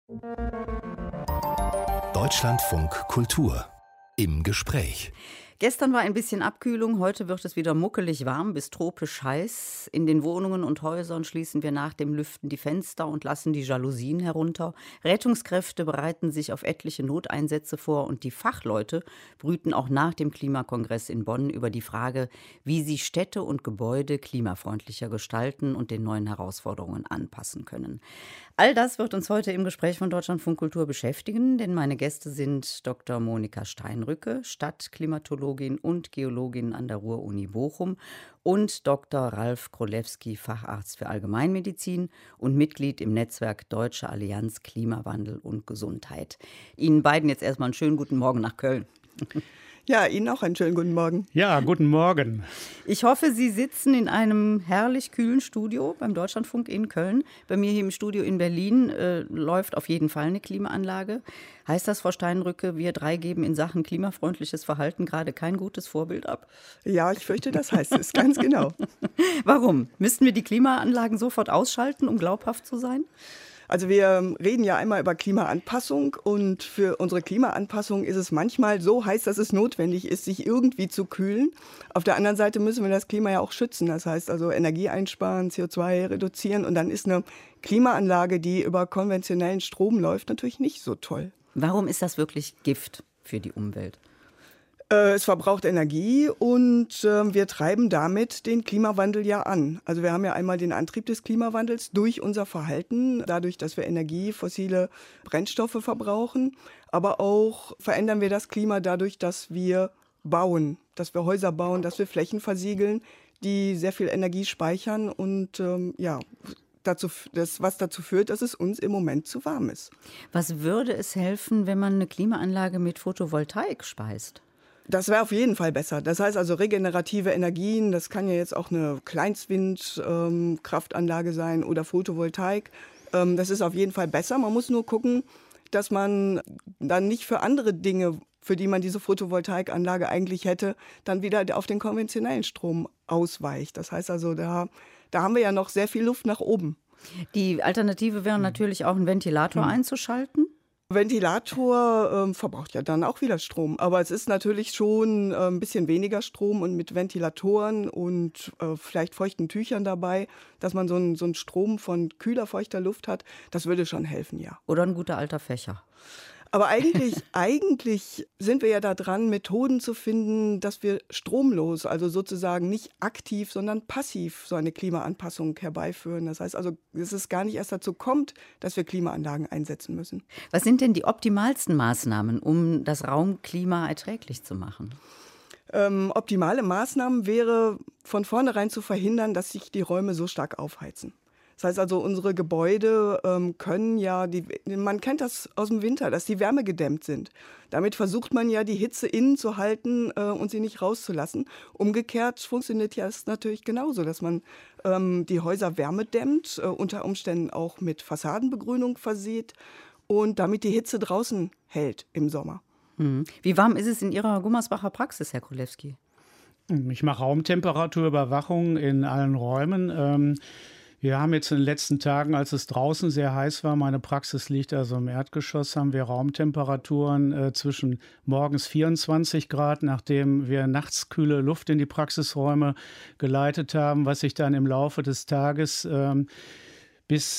Deutschlandfunk Kultur im Gespräch. Gestern war ein bisschen Abkühlung, heute wird es wieder muckelig warm bis tropisch heiß. In den Wohnungen und Häusern schließen wir nach dem Lüften die Fenster und lassen die Jalousien herunter. Rettungskräfte bereiten sich auf etliche Noteinsätze vor und die Fachleute brüten auch nach dem Klimakongress in Bonn über die Frage, wie sie Städte und Gebäude klimafreundlicher gestalten und den neuen Herausforderungen anpassen können. All das wird uns heute im Gespräch von Deutschlandfunk Kultur beschäftigen, denn meine Gäste sind Dr. Monika Steinrücke, Stadtklimatologin und Geologin an der Ruhr-Uni Bochum und Dr. Ralf Krolewski, Facharzt für Allgemeinmedizin und Mitglied im Netzwerk Deutsche Allianz Klimawandel und Gesundheit. Ihnen beiden jetzt erstmal einen schönen guten Morgen nach Köln. Ja, Ihnen auch einen schönen guten Morgen. Ja, guten Morgen. Ich hoffe, Sie sitzen in einem herrlich kühlen Studio beim Deutschlandfunk in Köln. Bei mir hier im Studio in Berlin läuft auf jeden Fall eine Klimaanlage. Heißt das, Frau Steinrücke, wir drei geben in Sachen klimafreundliches Verhalten gerade kein gutes Vorbild ab? Ja, ich fürchte, das heißt es ganz genau. Warum? Müssten wir die Klimaanlagen sofort ausschalten, um glaubhaft zu sein? Also wir reden ja einmal über Klimaanpassung und für unsere Klimaanpassung ist es manchmal so heiß, dass es notwendig ist, sich irgendwie zu kühlen. Auf der anderen Seite müssen wir das Klima ja auch schützen, das heißt also Energie einsparen, CO2 reduzieren und dann ist eine Klimaanlage, die über konventionellen Strom läuft, natürlich nicht so toll. Warum ist das wirklich Gift für die Umwelt? Es verbraucht Energie und wir treiben damit den Klimawandel ja an. Also wir haben ja einmal den Antrieb des Klimawandels durch unser Verhalten, dadurch, dass wir Energie, fossile Brennstoffe verbrauchen. Aber auch verändern wir das Klima dadurch, dass wir bauen, dass wir Häuser bauen, dass wir Flächen versiegeln, die sehr viel Energie speichern und was dazu führt, dass es uns im Moment zu warm ist. Was würde es helfen, wenn man eine Klimaanlage mit Photovoltaik speist? Das wäre auf jeden Fall besser. Das heißt also regenerative Energien, das kann ja jetzt auch eine Kleinstwindkraftanlage sein oder Photovoltaik. Das ist auf jeden Fall besser. Man muss nur gucken, dass man dann nicht für andere Dinge, für die man diese Photovoltaikanlage eigentlich hätte, dann wieder auf den konventionellen Strom ausweicht. Das heißt also, da haben wir ja noch sehr viel Luft nach oben. Die Alternative wäre natürlich auch, einen Ventilator einzuschalten. Ventilator verbraucht ja dann auch wieder Strom, aber es ist natürlich schon ein bisschen weniger Strom und mit Ventilatoren und vielleicht feuchten Tüchern dabei, dass man so einen Strom von kühler, feuchter Luft hat, das würde schon helfen, ja. Oder ein guter alter Fächer. Aber eigentlich sind wir ja da dran, Methoden zu finden, dass wir stromlos, also sozusagen nicht aktiv, sondern passiv so eine Klimaanpassung herbeiführen. Das heißt also, dass es gar nicht erst dazu kommt, dass wir Klimaanlagen einsetzen müssen. Was sind denn die optimalsten Maßnahmen, um das Raumklima erträglich zu machen? Optimale Maßnahmen wäre von vornherein zu verhindern, dass sich die Räume so stark aufheizen. Das heißt also, unsere Gebäude können ja, man kennt das aus dem Winter, dass die wärmegedämmt sind. Damit versucht man ja, die Hitze innen zu halten und sie nicht rauszulassen. Umgekehrt funktioniert ja es natürlich genauso, dass man die Häuser wärmedämmt, unter Umständen auch mit Fassadenbegrünung versieht und damit die Hitze draußen hält im Sommer. Wie warm ist es in Ihrer Gummersbacher Praxis, Herr Krolewski? Ich mache Raumtemperaturüberwachung in allen Räumen. Wir haben jetzt in den letzten Tagen, als es draußen sehr heiß war, meine Praxis liegt also im Erdgeschoss, haben wir Raumtemperaturen zwischen morgens 24 Grad, nachdem wir nachts kühle Luft in die Praxisräume geleitet haben, was sich dann im Laufe des Tages bis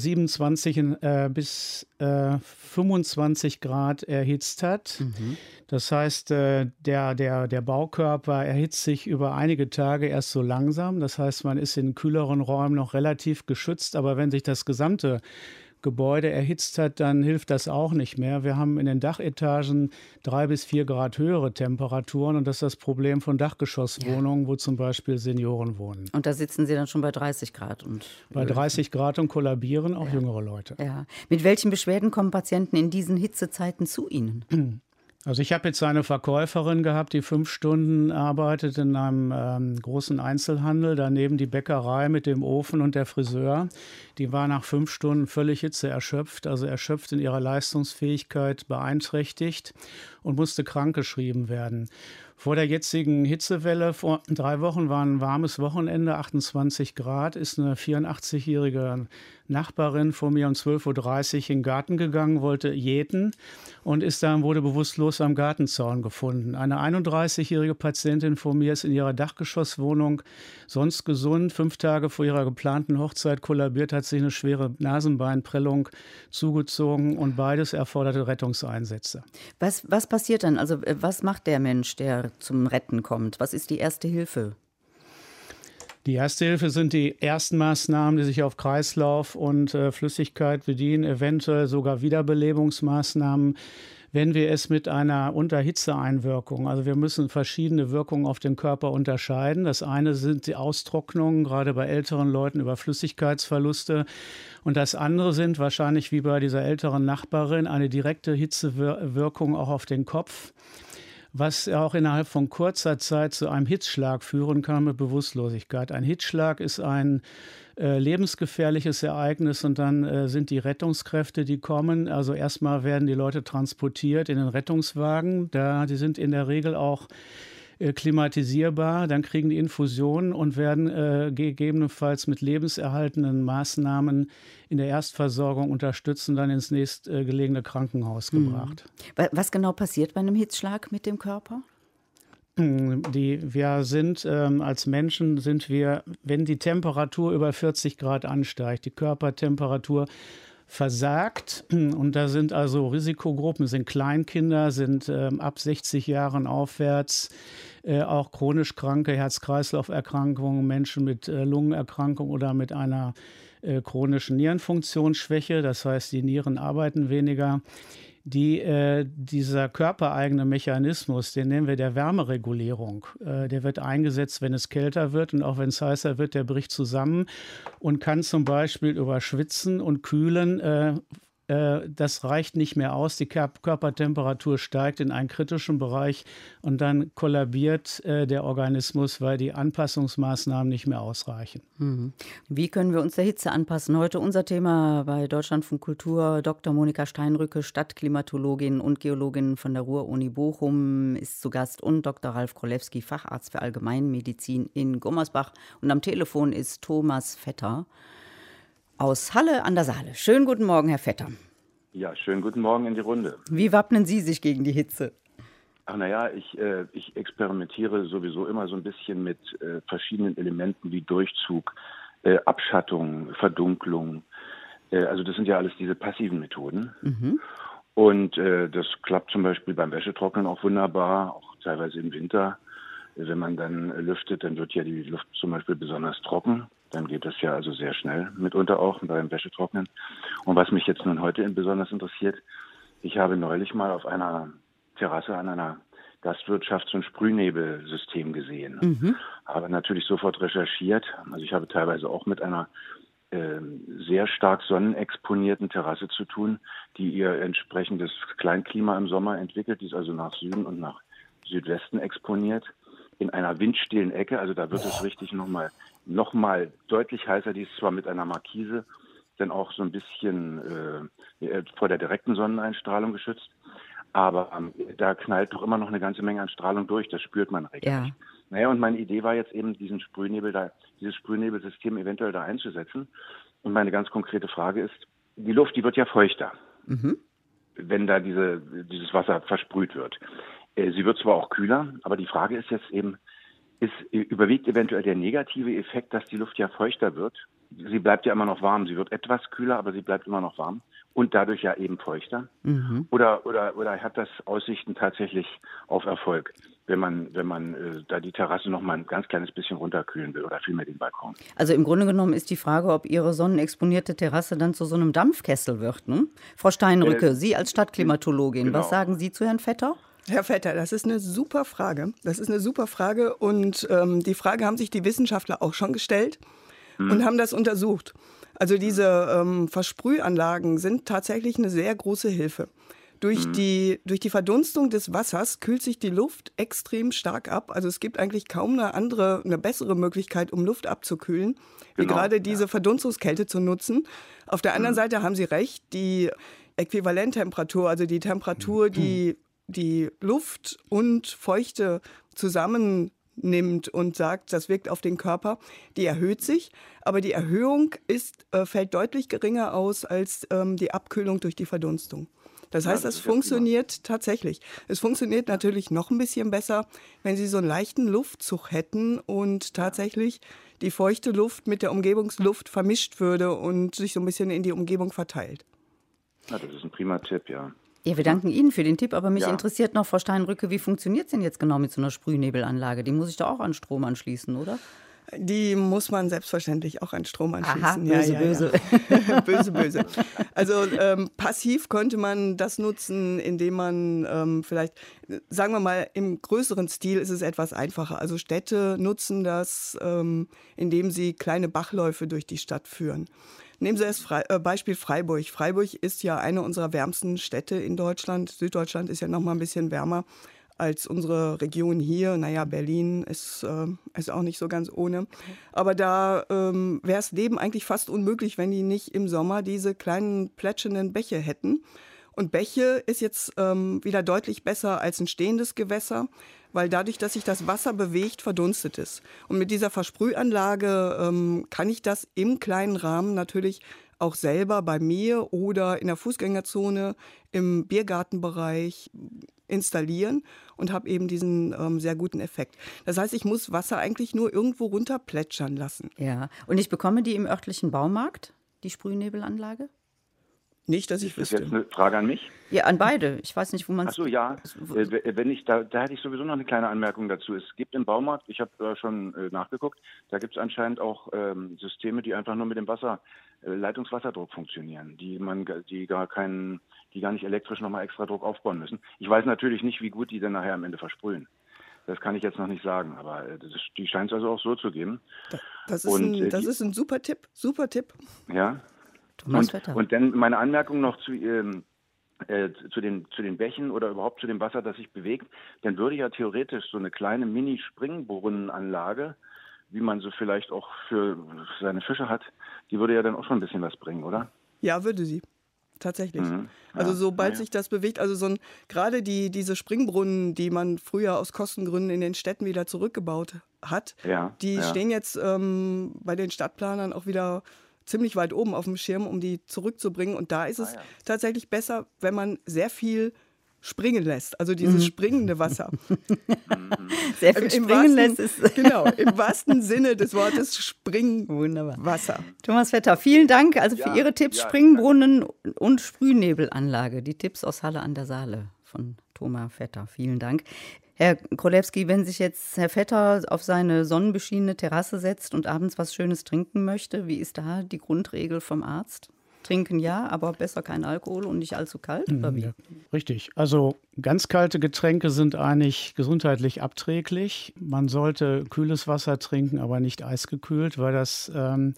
25 Grad erhitzt hat. Das heißt, der Baukörper erhitzt sich über einige Tage erst so langsam. Das heißt, man ist in kühleren Räumen noch relativ geschützt. Aber wenn sich das gesamte Gebäude erhitzt hat, dann hilft das auch nicht mehr. Wir haben in den Dachetagen 3 bis 4 Grad höhere Temperaturen und das ist das Problem von Dachgeschosswohnungen, wo zum Beispiel Senioren wohnen. Und da sitzen Sie dann schon bei 30 Grad. Bei 30 Grad und kollabieren auch jüngere Leute. Ja. Mit welchen Beschwerden kommen Patienten in diesen Hitzezeiten zu Ihnen? Also ich habe jetzt eine Verkäuferin gehabt, die 5 Stunden arbeitet in einem großen Einzelhandel, daneben die Bäckerei mit dem Ofen und der Friseur. Die war nach 5 Stunden völlig hitzeerschöpft, also erschöpft in ihrer Leistungsfähigkeit, beeinträchtigt. und musste krankgeschrieben werden. Vor der jetzigen Hitzewelle, vor 3 Wochen war ein warmes Wochenende, 28 Grad, ist eine 84-jährige Nachbarin vor mir um 12.30 Uhr in den Garten gegangen, wollte jäten und wurde bewusstlos am Gartenzaun gefunden. Eine 31-jährige Patientin vor mir ist in ihrer Dachgeschosswohnung, sonst gesund, 5 Tage vor ihrer geplanten Hochzeit kollabiert, hat sich eine schwere Nasenbeinprellung zugezogen und beides erforderte Rettungseinsätze. Was passiert dann? Also was macht der Mensch, der zum Retten kommt? Was ist die erste Hilfe? Die erste Hilfe sind die ersten Maßnahmen, die sich auf Kreislauf und Flüssigkeit bedienen, eventuell sogar Wiederbelebungsmaßnahmen, wenn wir es mit einer Unterhitzeeinwirkung, also wir müssen verschiedene Wirkungen auf den Körper unterscheiden. Das eine sind die Austrocknungen, gerade bei älteren Leuten über Flüssigkeitsverluste. Und das andere sind wahrscheinlich wie bei dieser älteren Nachbarin eine direkte Hitzewirkung auch auf den Kopf, was auch innerhalb von kurzer Zeit zu einem Hitzschlag führen kann mit Bewusstlosigkeit. Ein Hitzschlag ist ein lebensgefährliches Ereignis und dann sind die Rettungskräfte, die kommen. Also erstmal werden die Leute transportiert in den Rettungswagen. Die sind in der Regel auch klimatisierbar. Dann kriegen die Infusionen und werden gegebenenfalls mit lebenserhaltenden Maßnahmen in der Erstversorgung unterstützt und dann ins nächstgelegene Krankenhaus gebracht. Was genau passiert bei einem Hitzschlag mit dem Körper? Wir sind als Menschen, wenn die Temperatur über 40 Grad ansteigt, die Körpertemperatur versagt, und da sind also Risikogruppen, sind Kleinkinder, sind ab 60 Jahren aufwärts, auch chronisch kranke Herz-Kreislauf-Erkrankungen, Menschen mit Lungenerkrankung oder mit einer chronischen Nierenfunktionsschwäche, das heißt, die Nieren arbeiten weniger. Dieser körpereigene Mechanismus, den nennen wir der Wärmeregulierung, der wird eingesetzt, wenn es kälter wird, und auch wenn es heißer wird, der bricht zusammen und kann zum Beispiel über Schwitzen und Kühlen, das reicht nicht mehr aus, die Körpertemperatur steigt in einen kritischen Bereich und dann kollabiert der Organismus, weil die Anpassungsmaßnahmen nicht mehr ausreichen. Wie können wir uns der Hitze anpassen? Heute unser Thema bei Deutschlandfunk Kultur. Dr. Monika Steinrücke, Stadtklimatologin und Geologin von der Ruhr-Uni Bochum, ist zu Gast, und Dr. Ralf Krolewski, Facharzt für Allgemeinmedizin in Gummersbach. Und am Telefon ist Thomas Vetter aus Halle an der Saale. Schönen guten Morgen, Herr Vetter. Ja, schönen guten Morgen in die Runde. Wie wappnen Sie sich gegen die Hitze? Ach naja, ich experimentiere sowieso immer so ein bisschen mit verschiedenen Elementen wie Durchzug, Abschattung, Verdunklung. Also das sind ja alles diese passiven Methoden. Und das klappt zum Beispiel beim Wäschetrocknen auch wunderbar, auch teilweise im Winter. Wenn man dann lüftet, dann wird ja die Luft zum Beispiel besonders trocken. Dann geht das ja also sehr schnell, mitunter auch beim Wäschetrocknen. Und was mich jetzt nun heute besonders interessiert, ich habe neulich mal auf einer Terrasse an einer Gastwirtschaft so ein Sprühnebelsystem gesehen. Habe natürlich sofort recherchiert. Also ich habe teilweise auch mit einer sehr stark sonnenexponierten Terrasse zu tun, die ihr entsprechendes Kleinklima im Sommer entwickelt. Die ist also nach Süden und nach Südwesten exponiert. In einer windstillen Ecke, also da wird es richtig noch mal deutlich heißer. Die ist zwar mit einer Markise dann auch so ein bisschen vor der direkten Sonneneinstrahlung geschützt, aber da knallt doch immer noch eine ganze Menge an Strahlung durch. Das spürt man regelrecht. Ja. Naja, und meine Idee war jetzt eben, dieses Sprühnebelsystem eventuell da einzusetzen. Und meine ganz konkrete Frage ist, die Luft, die wird ja feuchter, wenn da dieses Wasser versprüht wird. Sie wird zwar auch kühler, aber die Frage ist jetzt eben, überwiegt eventuell der negative Effekt, dass die Luft ja feuchter wird? Sie bleibt ja immer noch warm. Sie wird etwas kühler, aber sie bleibt immer noch warm und dadurch ja eben feuchter. Oder hat das Aussichten tatsächlich auf Erfolg, wenn man da die Terrasse noch mal ein ganz kleines bisschen runterkühlen will oder vielmehr den Balkon? Also im Grunde genommen ist die Frage, ob Ihre sonnenexponierte Terrasse dann zu so einem Dampfkessel wird, ne? Frau Steinrücke, Sie als Stadtklimatologin, genau. Was sagen Sie zu Herrn Vetter? Herr Vetter, das ist eine super Frage. Und die Frage haben sich die Wissenschaftler auch schon gestellt und haben das untersucht. Also diese Versprühanlagen sind tatsächlich eine sehr große Hilfe. Durch die Verdunstung des Wassers kühlt sich die Luft extrem stark ab. Also es gibt eigentlich kaum eine bessere Möglichkeit, um Luft abzukühlen, wie gerade diese Verdunstungskälte zu nutzen. Auf der anderen Seite haben Sie recht, die Äquivalenttemperatur, also die Temperatur, die die Luft und Feuchte zusammennimmt und sagt, das wirkt auf den Körper, die erhöht sich. Aber die Erhöhung fällt deutlich geringer aus als die Abkühlung durch die Verdunstung. Das heißt, das funktioniert tatsächlich. Es funktioniert natürlich noch ein bisschen besser, wenn Sie so einen leichten Luftzug hätten und tatsächlich die feuchte Luft mit der Umgebungsluft vermischt würde und sich so ein bisschen in die Umgebung verteilt. Ja, das ist ein prima Tipp, ja. Ja, wir danken Ihnen für den Tipp, aber mich interessiert noch, Frau Steinrücke, wie funktioniert es denn jetzt genau mit so einer Sprühnebelanlage? Die muss ich doch auch an Strom anschließen, oder? Die muss man selbstverständlich auch an Strom anschließen. Aha, böse, böse. Böse, böse. Also passiv könnte man das nutzen, indem man vielleicht, sagen wir mal, im größeren Stil ist es etwas einfacher. Also Städte nutzen das, indem sie kleine Bachläufe durch die Stadt führen. Nehmen Sie das Beispiel Freiburg. Freiburg ist ja eine unserer wärmsten Städte in Deutschland. Süddeutschland ist ja noch mal ein bisschen wärmer als unsere Region hier. Naja, Berlin ist auch nicht so ganz ohne. Aber da wäre das Leben eigentlich fast unmöglich, wenn die nicht im Sommer diese kleinen plätschenden Bäche hätten. Und Bäche ist jetzt wieder deutlich besser als ein stehendes Gewässer, weil dadurch, dass sich das Wasser bewegt, verdunstet es. Und mit dieser Versprühanlage kann ich das im kleinen Rahmen natürlich auch selber bei mir oder in der Fußgängerzone im Biergartenbereich installieren und habe eben diesen sehr guten Effekt. Das heißt, ich muss Wasser eigentlich nur irgendwo runter plätschern lassen. Ja, und ich bekomme die im örtlichen Baumarkt, die Sprühnebelanlage? Nicht, dass ich Ist wüsste. jetzt eine Frage an mich? Ja, an beide. Ich weiß nicht, wo man es... Ach so, ja. Da hätte ich sowieso noch eine kleine Anmerkung dazu. Es gibt im Baumarkt, ich habe schon nachgeguckt, da gibt es anscheinend auch Systeme, die einfach nur mit dem Leitungswasserdruck funktionieren, die gar nicht elektrisch nochmal extra Druck aufbauen müssen. Ich weiß natürlich nicht, wie gut die dann nachher am Ende versprühen. Das kann ich jetzt noch nicht sagen, aber die scheint es also auch so zu geben. Das ist ein super Tipp, Ja. Thomas Vetter. Und dann meine Anmerkung noch zu den Bächen oder überhaupt zu dem Wasser, das sich bewegt, dann würde ja theoretisch so eine kleine Mini-Springbrunnenanlage, wie man so vielleicht auch für seine Fische hat, die würde ja dann auch schon ein bisschen was bringen, oder? Ja, würde sie. Tatsächlich. Mhm. Ja, Also sobald sich das bewegt, also gerade diese Springbrunnen, die man früher aus Kostengründen in den Städten wieder zurückgebaut hat, die stehen jetzt bei den Stadtplanern auch wieder ziemlich weit oben auf dem Schirm, um die zurückzubringen. Und da ist es tatsächlich besser, wenn man sehr viel springen lässt, also dieses springende Wasser. Sehr viel springen lässt. Genau, im wahrsten Sinne des Wortes Springwasser. Thomas Vetter, vielen Dank also für Ihre Tipps, Springbrunnen und Sprühnebelanlage. Die Tipps aus Halle an der Saale von Thomas Vetter. Vielen Dank. Herr Krolewski, wenn sich jetzt Herr Vetter auf seine sonnenbeschienene Terrasse setzt und abends was Schönes trinken möchte, wie ist da die Grundregel vom Arzt? Trinken ja, aber besser kein Alkohol und nicht allzu kalt, oder wie? Ja, richtig. Also ganz kalte Getränke sind eigentlich gesundheitlich abträglich. Man sollte kühles Wasser trinken, aber nicht eisgekühlt, weil das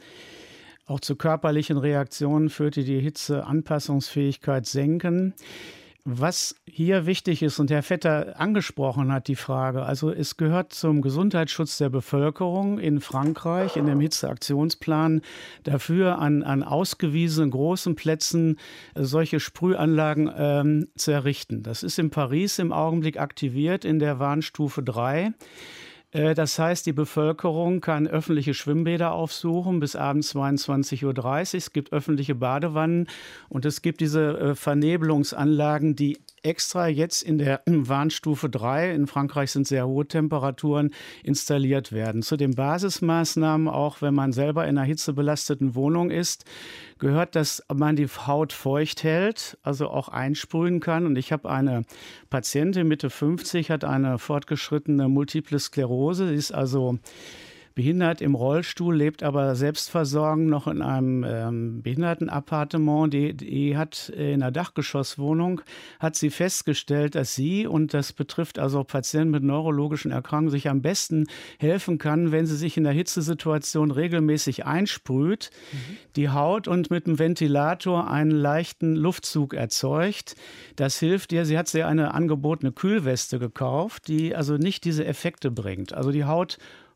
auch zu körperlichen Reaktionen führt, die Hitzeanpassungsfähigkeit senken. Was hier wichtig ist, und Herr Vetter angesprochen hat die Frage, also es gehört zum Gesundheitsschutz der Bevölkerung in Frankreich, in dem Hitzeaktionsplan, dafür an ausgewiesenen großen Plätzen solche Sprühanlagen zu errichten. Das ist in Paris im Augenblick aktiviert in der Warnstufe 3. Das heißt, die Bevölkerung kann öffentliche Schwimmbäder aufsuchen bis abends 22:30 Uhr. Es gibt öffentliche Badewannen und es gibt diese Vernebelungsanlagen, die extra jetzt in der Warnstufe 3, in Frankreich sind sehr hohe Temperaturen, installiert werden. Zu den Basismaßnahmen, auch wenn man selber in einer hitzebelasteten Wohnung ist, gehört, dass man die Haut feucht hält, also auch einsprühen kann. Und ich habe eine Patientin, Mitte 50, hat eine fortgeschrittene Multiple Sklerose. Sie ist also behindert im Rollstuhl, lebt aber selbstversorgend noch in einem Behindertenappartement. Die hat in einer Dachgeschosswohnung, hat sie festgestellt, dass sie, und das betrifft also Patienten mit neurologischen Erkrankungen, sich am besten helfen kann, wenn sie sich in der Hitzesituation regelmäßig einsprüht, die Haut und mit dem Ventilator einen leichten Luftzug erzeugt. Das hilft ihr. Sie hat eine angebotene Kühlweste gekauft, die also nicht diese Effekte bringt. Also die Haut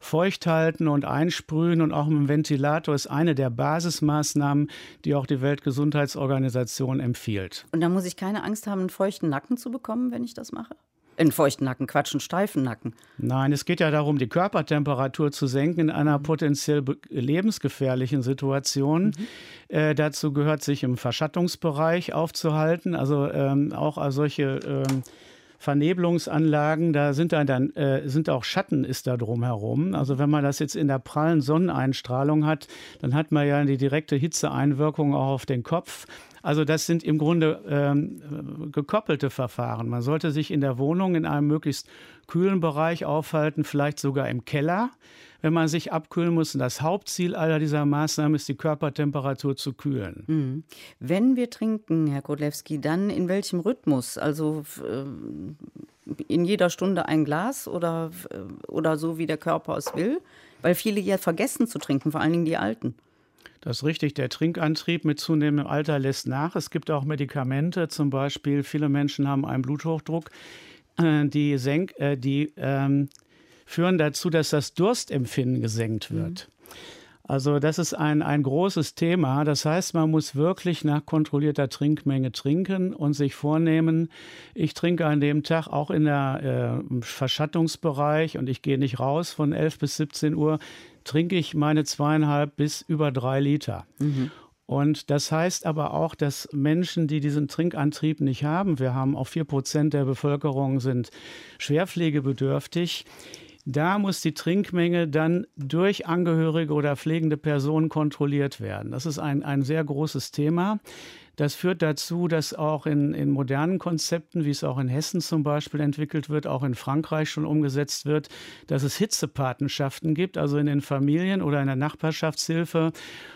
feucht halten und einsprühen und auch mit dem Ventilator ist eine der Basismaßnahmen, die auch die Weltgesundheitsorganisation empfiehlt. Und da muss ich keine Angst haben, einen feuchten Nacken zu bekommen, wenn ich das mache? Einen feuchten Nacken, Quatsch, einen steifen Nacken. Nein, es geht ja darum, die Körpertemperatur zu senken in einer potenziell lebensgefährlichen Situation. Dazu gehört, sich im Verschattungsbereich aufzuhalten, also auch solche Vernebelungsanlagen, da sind auch Schatten ist da drumherum. Also wenn man das jetzt in der prallen Sonneneinstrahlung hat, dann hat man ja die direkte Hitzeeinwirkung auch auf den Kopf. Also das sind im Grunde gekoppelte Verfahren. Man sollte sich in der Wohnung in einem möglichst kühlen Bereich aufhalten, vielleicht sogar im Keller, wenn man sich abkühlen muss. Und das Hauptziel aller dieser Maßnahmen ist, die Körpertemperatur zu kühlen. Wenn wir trinken, Herr Kodlewski, dann in welchem Rhythmus? Also in jeder Stunde ein Glas oder so, wie der Körper es will? Weil viele ja vergessen zu trinken, vor allen Dingen die Alten. Das ist richtig. Der Trinkantrieb mit zunehmendem Alter lässt nach. Es gibt auch Medikamente, zum Beispiel viele Menschen haben einen Bluthochdruck, die führen dazu, dass das Durstempfinden gesenkt wird. Also das ist ein großes Thema. Das heißt, man muss wirklich nach kontrollierter Trinkmenge trinken und sich vornehmen, ich trinke an dem Tag auch im Verschattungsbereich und ich gehe nicht raus von 11 bis 17 Uhr, trinke ich meine 2,5 bis über 3 Liter. Und das heißt aber auch, dass Menschen, die diesen Trinkantrieb nicht haben, wir haben auch 4% der Bevölkerung sind schwerpflegebedürftig, da muss die Trinkmenge dann durch Angehörige oder pflegende Personen kontrolliert werden. Das ist ein sehr großes Thema. Das führt dazu, dass auch in modernen Konzepten, wie es auch in Hessen zum Beispiel entwickelt wird, auch in Frankreich schon umgesetzt wird, dass es Hitzepatenschaften gibt, also in den Familien oder in der Nachbarschaftshilfe,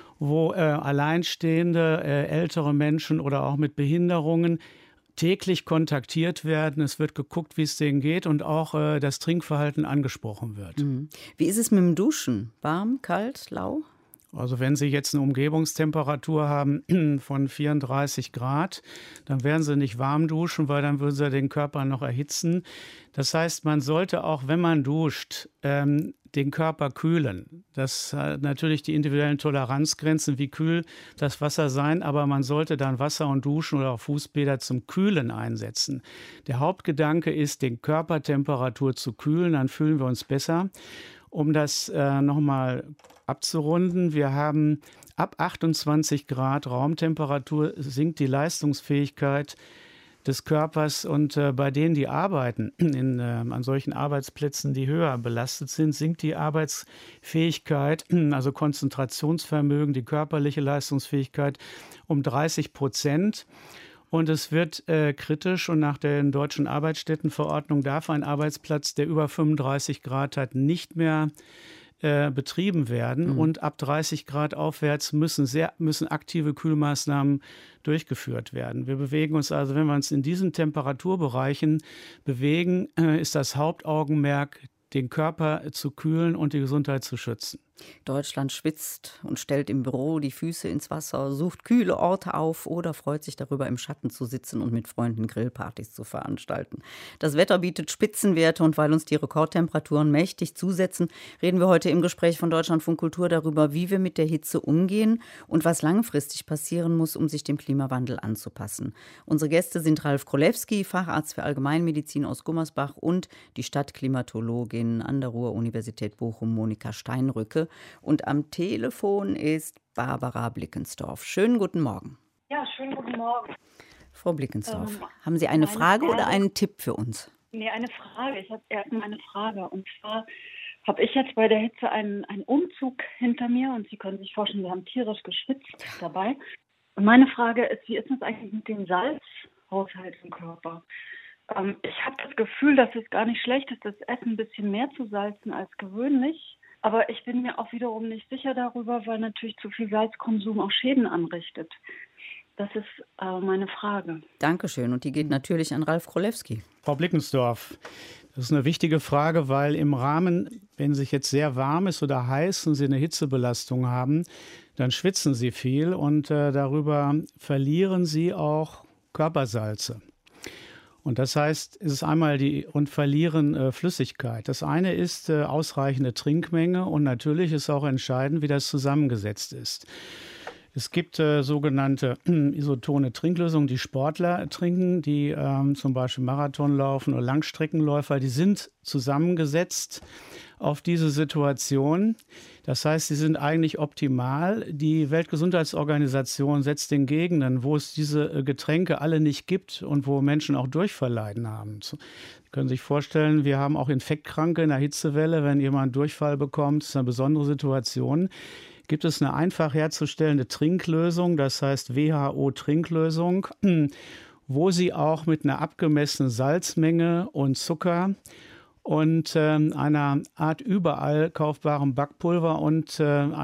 wo alleinstehende ältere Menschen oder auch mit Behinderungen täglich kontaktiert werden. Es wird geguckt, wie es denen geht und auch das Trinkverhalten angesprochen wird. Wie ist es mit dem Duschen? Warm, kalt, lau? Also wenn Sie jetzt eine Umgebungstemperatur haben von 34 Grad, dann werden Sie nicht warm duschen, weil dann würden Sie den Körper noch erhitzen. Das heißt, man sollte auch, wenn man duscht, den Körper kühlen. Das hat natürlich die individuellen Toleranzgrenzen, wie kühl das Wasser sein, aber man sollte dann Wasser und Duschen oder auch Fußbäder zum Kühlen einsetzen. Der Hauptgedanke ist, den Körpertemperatur zu kühlen, dann fühlen wir uns besser. Um das nochmal abzurunden, wir haben ab 28 Grad Raumtemperatur sinkt die Leistungsfähigkeit des Körpers und bei denen, die arbeiten, an solchen Arbeitsplätzen, die höher belastet sind, sinkt die Arbeitsfähigkeit, also Konzentrationsvermögen, die körperliche Leistungsfähigkeit um 30%. Und es wird kritisch und nach der deutschen Arbeitsstättenverordnung darf ein Arbeitsplatz, der über 35 Grad hat, nicht mehr betrieben werden. Und ab 30 Grad aufwärts müssen aktive Kühlmaßnahmen durchgeführt werden. Wir bewegen uns also, wenn wir uns in diesen Temperaturbereichen bewegen, ist das Hauptaugenmerk, den Körper zu kühlen und die Gesundheit zu schützen. Deutschland schwitzt und stellt im Büro die Füße ins Wasser, sucht kühle Orte auf oder freut sich darüber, im Schatten zu sitzen und mit Freunden Grillpartys zu veranstalten. Das Wetter bietet Spitzenwerte und weil uns die Rekordtemperaturen mächtig zusetzen, reden wir heute im Gespräch von Deutschlandfunk Kultur darüber, wie wir mit der Hitze umgehen und was langfristig passieren muss, um sich dem Klimawandel anzupassen. Unsere Gäste sind Ralf Krolewski, Facharzt für Allgemeinmedizin aus Gummersbach und die Stadtklimatologin an der Ruhr-Universität Bochum, Monika Steinrücke. Und am Telefon ist Barbara Blickensdorf. Schönen guten Morgen. Ja, schönen guten Morgen. Frau Blickensdorf, haben Sie eine Frage oder einen Tipp für uns? Nee, eine Frage. Ich habe erstmal eine Frage. Und zwar habe ich jetzt bei der Hitze einen Umzug hinter mir und Sie können sich vorstellen, wir haben tierisch geschwitzt dabei. Und meine Frage ist, wie ist es eigentlich mit dem Salzhaushalt im Körper? Ich habe das Gefühl, dass es gar nicht schlecht ist, das Essen ein bisschen mehr zu salzen als gewöhnlich. Aber ich bin mir auch wiederum nicht sicher darüber, weil natürlich zu viel Salzkonsum auch Schäden anrichtet. Das ist meine Frage. Dankeschön. Und die geht natürlich an Ralf Krolewski. Frau Blickensdorf, das ist eine wichtige Frage, weil im Rahmen, wenn es jetzt sehr warm ist oder heiß und Sie eine Hitzebelastung haben, dann schwitzen Sie viel und darüber verlieren Sie auch Körpersalze. Und das heißt, es ist einmal und verlieren Flüssigkeit. Das eine ist ausreichende Trinkmenge und natürlich ist auch entscheidend, wie das zusammengesetzt ist. Es gibt sogenannte isotone Trinklösungen, die Sportler trinken, die zum Beispiel Marathon laufen oder Langstreckenläufer. Die sind zusammengesetzt auf diese Situation. Das heißt, sie sind eigentlich optimal. Die Weltgesundheitsorganisation setzt in Gegenden, wo es diese Getränke alle nicht gibt und wo Menschen auch Durchfallleiden haben. Sie können sich vorstellen, wir haben auch Infektkranke in der Hitzewelle. Wenn jemand Durchfall bekommt, ist eine besondere Situation. Gibt es eine einfach herzustellende Trinklösung, das heißt WHO-Trinklösung, wo sie auch mit einer abgemessenen Salzmenge und Zucker und einer Art überall kaufbarem Backpulver und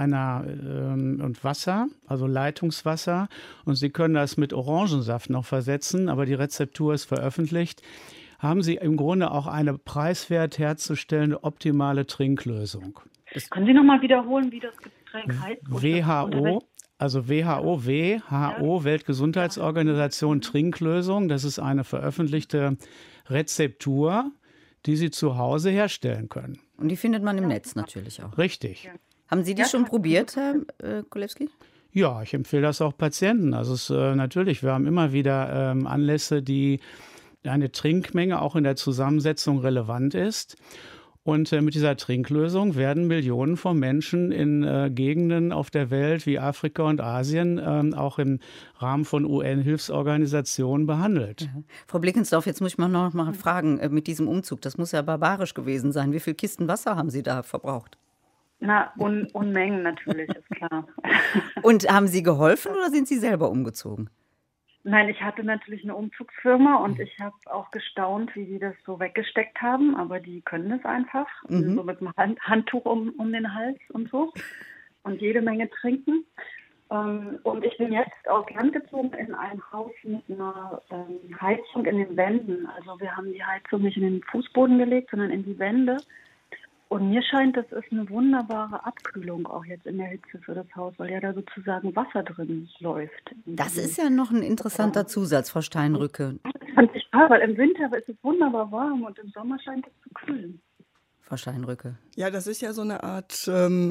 und Wasser, also Leitungswasser. Und Sie können das mit Orangensaft noch versetzen, aber die Rezeptur ist veröffentlicht. Haben Sie im Grunde auch eine preiswert herzustellende optimale Trinklösung. Können Sie nochmal wiederholen, wie das Getränk heißt? WHO, also WHO, Weltgesundheitsorganisation Trinklösung. Das ist eine veröffentlichte Rezeptur, die Sie zu Hause herstellen können. Und die findet man im Netz natürlich auch. Richtig. Haben Sie die schon probiert, Herr Kulewski? Ja, ich empfehle das auch Patienten. Also natürlich, wir haben immer wieder Anlässe, die eine Trinkmenge auch in der Zusammensetzung relevant ist. Und mit dieser Trinklösung werden Millionen von Menschen in Gegenden auf der Welt wie Afrika und Asien auch im Rahmen von UN-Hilfsorganisationen behandelt. Ja. Frau Blickensdorf, jetzt muss ich noch mal fragen, mit diesem Umzug, das muss ja barbarisch gewesen sein. Wie viele Kisten Wasser haben Sie da verbraucht? Na, Unmengen natürlich, ist klar. Und haben Sie geholfen oder sind Sie selber umgezogen? Nein, ich hatte natürlich eine Umzugsfirma und ich habe auch gestaunt, wie die das so weggesteckt haben, aber die können das einfach, so mit dem Handtuch um den Hals und so und jede Menge trinken. Und ich bin jetzt aufs Land gezogen in ein Haus mit einer Heizung in den Wänden. Also wir haben die Heizung nicht in den Fußboden gelegt, sondern in die Wände. Und mir scheint, das ist eine wunderbare Abkühlung auch jetzt in der Hitze für das Haus, weil ja da sozusagen Wasser drin läuft. Das ist ja noch ein interessanter Zusatz, Frau Steinrücke. Das fand ich toll, weil im Winter ist es wunderbar warm und im Sommer scheint es zu kühlen. Frau Steinrücke. Ja, das ist ja so eine Art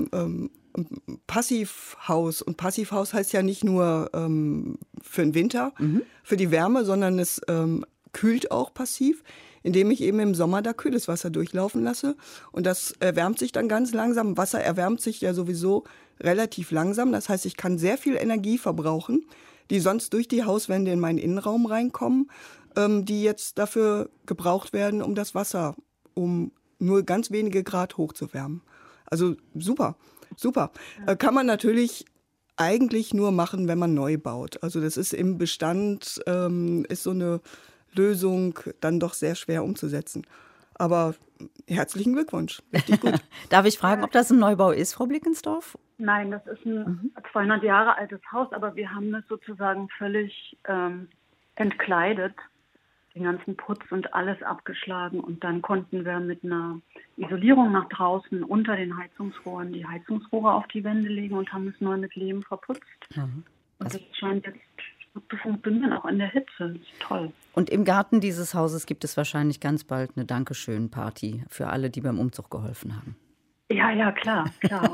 Passivhaus. Und Passivhaus heißt ja nicht nur für den Winter, für die Wärme, sondern es kühlt auch passiv, indem ich eben im Sommer da kühles Wasser durchlaufen lasse. Und das erwärmt sich dann ganz langsam. Wasser erwärmt sich ja sowieso relativ langsam. Das heißt, ich kann sehr viel Energie verbrauchen, die sonst durch die Hauswände in meinen Innenraum reinkommen, die jetzt dafür gebraucht werden, um das Wasser um nur ganz wenige Grad hochzuwärmen. Also super, super. Kann man natürlich eigentlich nur machen, wenn man neu baut. Also das ist im Bestand, ist so eine Lösung dann doch sehr schwer umzusetzen. Aber herzlichen Glückwunsch, richtig gut. Darf ich fragen, ob das ein Neubau ist, Frau Blickensdorf? Nein, das ist ein 200 Jahre altes Haus, aber wir haben das sozusagen völlig entkleidet, den ganzen Putz und alles abgeschlagen. Und dann konnten wir mit einer Isolierung nach draußen unter den Heizungsrohren die Heizungsrohre auf die Wände legen und haben es neu mit Lehm verputzt. Und das scheint jetzt zu funktionieren, auch in der Hitze. Das ist toll. Und im Garten dieses Hauses gibt es wahrscheinlich ganz bald eine Dankeschön-Party für alle, die beim Umzug geholfen haben. Ja, klar.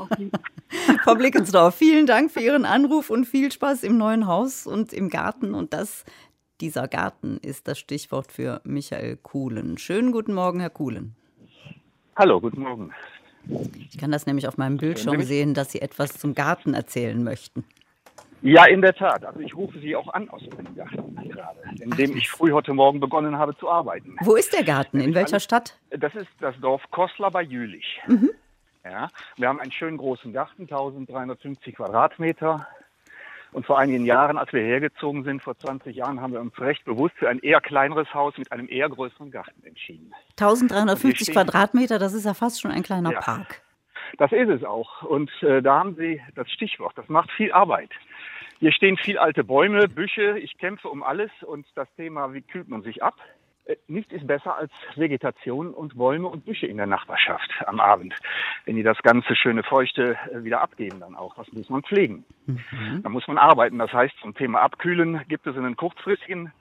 Frau Blickensdorf, vielen Dank für Ihren Anruf und viel Spaß im neuen Haus und im Garten. Und dieser Garten ist das Stichwort für Michael Kuhlen. Schönen guten Morgen, Herr Kuhlen. Hallo, guten Morgen. Ich kann das nämlich auf meinem Bildschirm sehen, dass Sie etwas zum Garten erzählen möchten. Ja, in der Tat. Also ich rufe Sie auch an aus dem Garten gerade, in dem ich früh heute Morgen begonnen habe zu arbeiten. Wo ist der Garten? In welcher Stadt? Das ist das Dorf Koslar bei Jülich. Ja, wir haben einen schönen großen Garten, 1350 Quadratmeter. Und vor einigen Jahren, als wir hergezogen sind, vor 20 Jahren, haben wir uns recht bewusst für ein eher kleineres Haus mit einem eher größeren Garten entschieden. 1350 Quadratmeter, das ist ja fast schon ein kleiner Park. Das ist es auch. Und da haben Sie das Stichwort. Das macht viel Arbeit. Hier stehen viel alte Bäume, Büsche. Ich kämpfe um alles. Und das Thema, wie kühlt man sich ab? Nichts ist besser als Vegetation und Bäume und Büsche in der Nachbarschaft am Abend. Wenn die das ganze schöne Feuchte wieder abgeben dann auch. Das muss man pflegen. Da muss man arbeiten. Das heißt, zum Thema Abkühlen gibt es einen kurzfristigen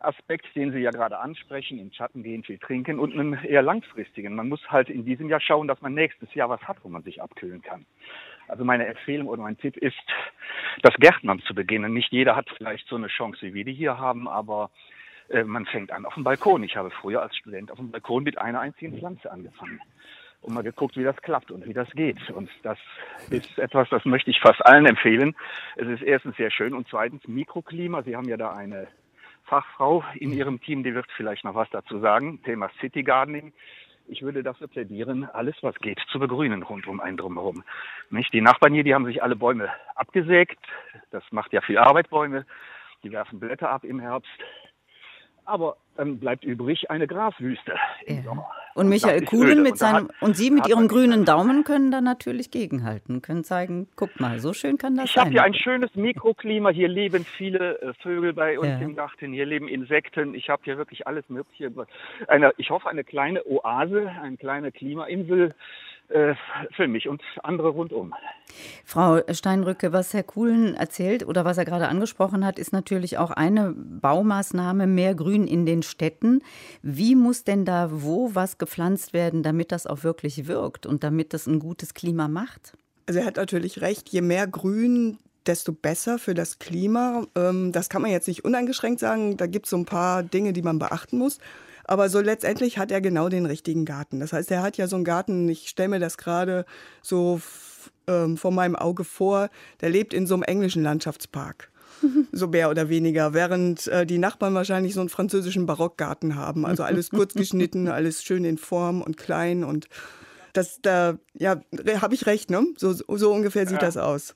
Aspekt, den Sie ja gerade ansprechen, in Schatten gehen, viel trinken und einen eher langfristigen. Man muss halt in diesem Jahr schauen, dass man nächstes Jahr was hat, wo man sich abkühlen kann. Also meine Empfehlung oder mein Tipp ist, das Gärtnern zu beginnen. Nicht jeder hat vielleicht so eine Chance, wie wir die hier haben, aber man fängt an auf dem Balkon. Ich habe früher als Student auf dem Balkon mit einer einzigen Pflanze angefangen und mal geguckt, wie das klappt und wie das geht. Und das ist etwas, das möchte ich fast allen empfehlen. Es ist erstens sehr schön und zweitens Mikroklima. Sie haben ja da eine Fachfrau in Ihrem Team, die wird vielleicht noch was dazu sagen. Thema City Gardening. Ich würde dafür plädieren, alles, was geht, zu begrünen rund um einen drumherum. Nicht? Die Nachbarn hier, die haben sich alle Bäume abgesägt. Das macht ja viel Arbeit, Bäume. Die werfen Blätter ab im Herbst. Aber dann bleibt übrig eine Graswüste im Sommer. Und Michael Kuhlen mit seinem, und Sie mit Ihrem grünen Daumen können da natürlich gegenhalten, können zeigen, guck mal, so schön kann das sein. Ich habe hier ein schönes Mikroklima, hier leben viele Vögel bei uns im Garten, hier leben Insekten, ich habe hier wirklich alles Mögliche. Ich hoffe, eine kleine Oase, eine kleine Klimainsel für mich und andere rundum. Frau Steinrücke, was Herr Kuhlen erzählt oder was er gerade angesprochen hat, ist natürlich auch eine Baumaßnahme, mehr Grün in den Städten. Wie muss denn da wo was gepflanzt werden, damit das auch wirklich wirkt und damit das ein gutes Klima macht? Also er hat natürlich recht, je mehr Grün, desto besser für das Klima. Das kann man jetzt nicht uneingeschränkt sagen, da gibt es so ein paar Dinge, die man beachten muss. Aber so letztendlich hat er genau den richtigen Garten. Das heißt, er hat ja so einen Garten, ich stelle mir das gerade so vor meinem Auge vor, der lebt in so einem englischen Landschaftspark. So mehr oder weniger, während die Nachbarn wahrscheinlich so einen französischen Barockgarten haben. Also alles kurz geschnitten, alles schön in Form und klein. Und da habe ich recht, ne? So ungefähr sieht das aus.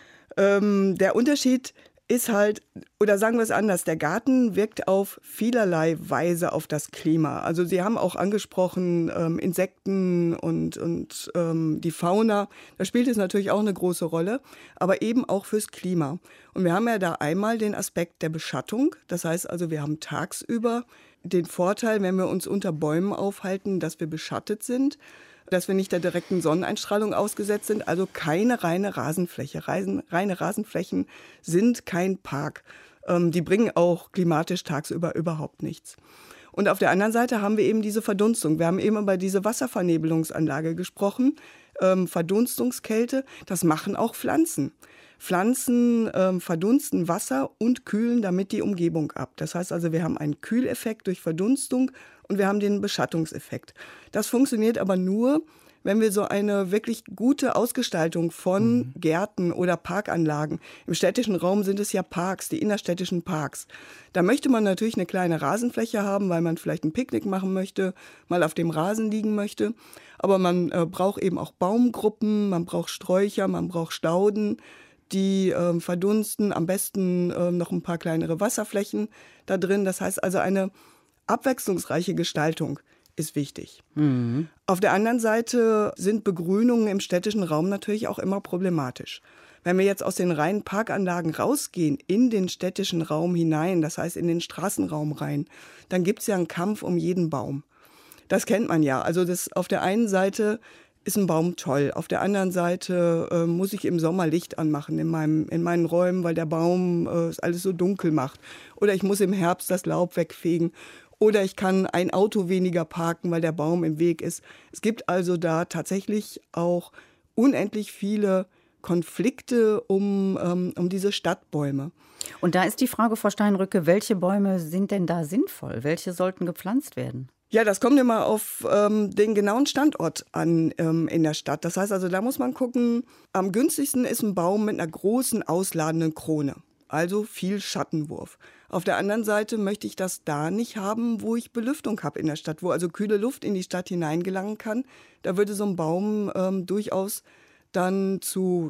Der Unterschied ist halt, oder sagen wir es anders, der Garten wirkt auf vielerlei Weise auf das Klima. Also Sie haben auch angesprochen, Insekten und die Fauna. Da spielt es natürlich auch eine große Rolle, aber eben auch fürs Klima. Und wir haben ja da einmal den Aspekt der Beschattung. Das heißt also, wir haben tagsüber den Vorteil, wenn wir uns unter Bäumen aufhalten, dass wir beschattet sind, dass wir nicht der direkten Sonneneinstrahlung ausgesetzt sind, also keine reine Rasenfläche. Reine Rasenflächen sind kein Park. Die bringen auch klimatisch tagsüber überhaupt nichts. Und auf der anderen Seite haben wir eben diese Verdunstung. Wir haben eben über diese Wasservernebelungsanlage gesprochen. Verdunstungskälte, das machen auch Pflanzen. Pflanzen verdunsten Wasser und kühlen damit die Umgebung ab. Das heißt also, wir haben einen Kühleffekt durch Verdunstung und wir haben den Beschattungseffekt. Das funktioniert aber nur, wenn wir so eine wirklich gute Ausgestaltung von Gärten oder Parkanlagen, im städtischen Raum sind es ja Parks, die innerstädtischen Parks. Da möchte man natürlich eine kleine Rasenfläche haben, weil man vielleicht ein Picknick machen möchte, mal auf dem Rasen liegen möchte. Aber man braucht eben auch Baumgruppen, man braucht Sträucher, man braucht Stauden, die verdunsten, am besten noch ein paar kleinere Wasserflächen da drin. Das heißt also, eine abwechslungsreiche Gestaltung ist wichtig. Auf der anderen Seite sind Begrünungen im städtischen Raum natürlich auch immer problematisch. Wenn wir jetzt aus den reinen Parkanlagen rausgehen, in den städtischen Raum hinein, das heißt in den Straßenraum rein, dann gibt es ja einen Kampf um jeden Baum. Das kennt man ja. Also das auf der einen Seite ist ein Baum toll. Auf der anderen Seite muss ich im Sommer Licht anmachen in meinen Räumen, weil der Baum es alles so dunkel macht. Oder ich muss im Herbst das Laub wegfegen. Oder ich kann ein Auto weniger parken, weil der Baum im Weg ist. Es gibt also da tatsächlich auch unendlich viele Konflikte um diese Stadtbäume. Und da ist die Frage, Frau Steinrücke, welche Bäume sind denn da sinnvoll? Welche sollten gepflanzt werden? Ja, das kommt immer auf den genauen Standort an in der Stadt. Das heißt also, da muss man gucken, am günstigsten ist ein Baum mit einer großen, ausladenden Krone. Also viel Schattenwurf. Auf der anderen Seite möchte ich das da nicht haben, wo ich Belüftung habe in der Stadt, wo also kühle Luft in die Stadt hineingelangen kann. Da würde so ein Baum durchaus dann zu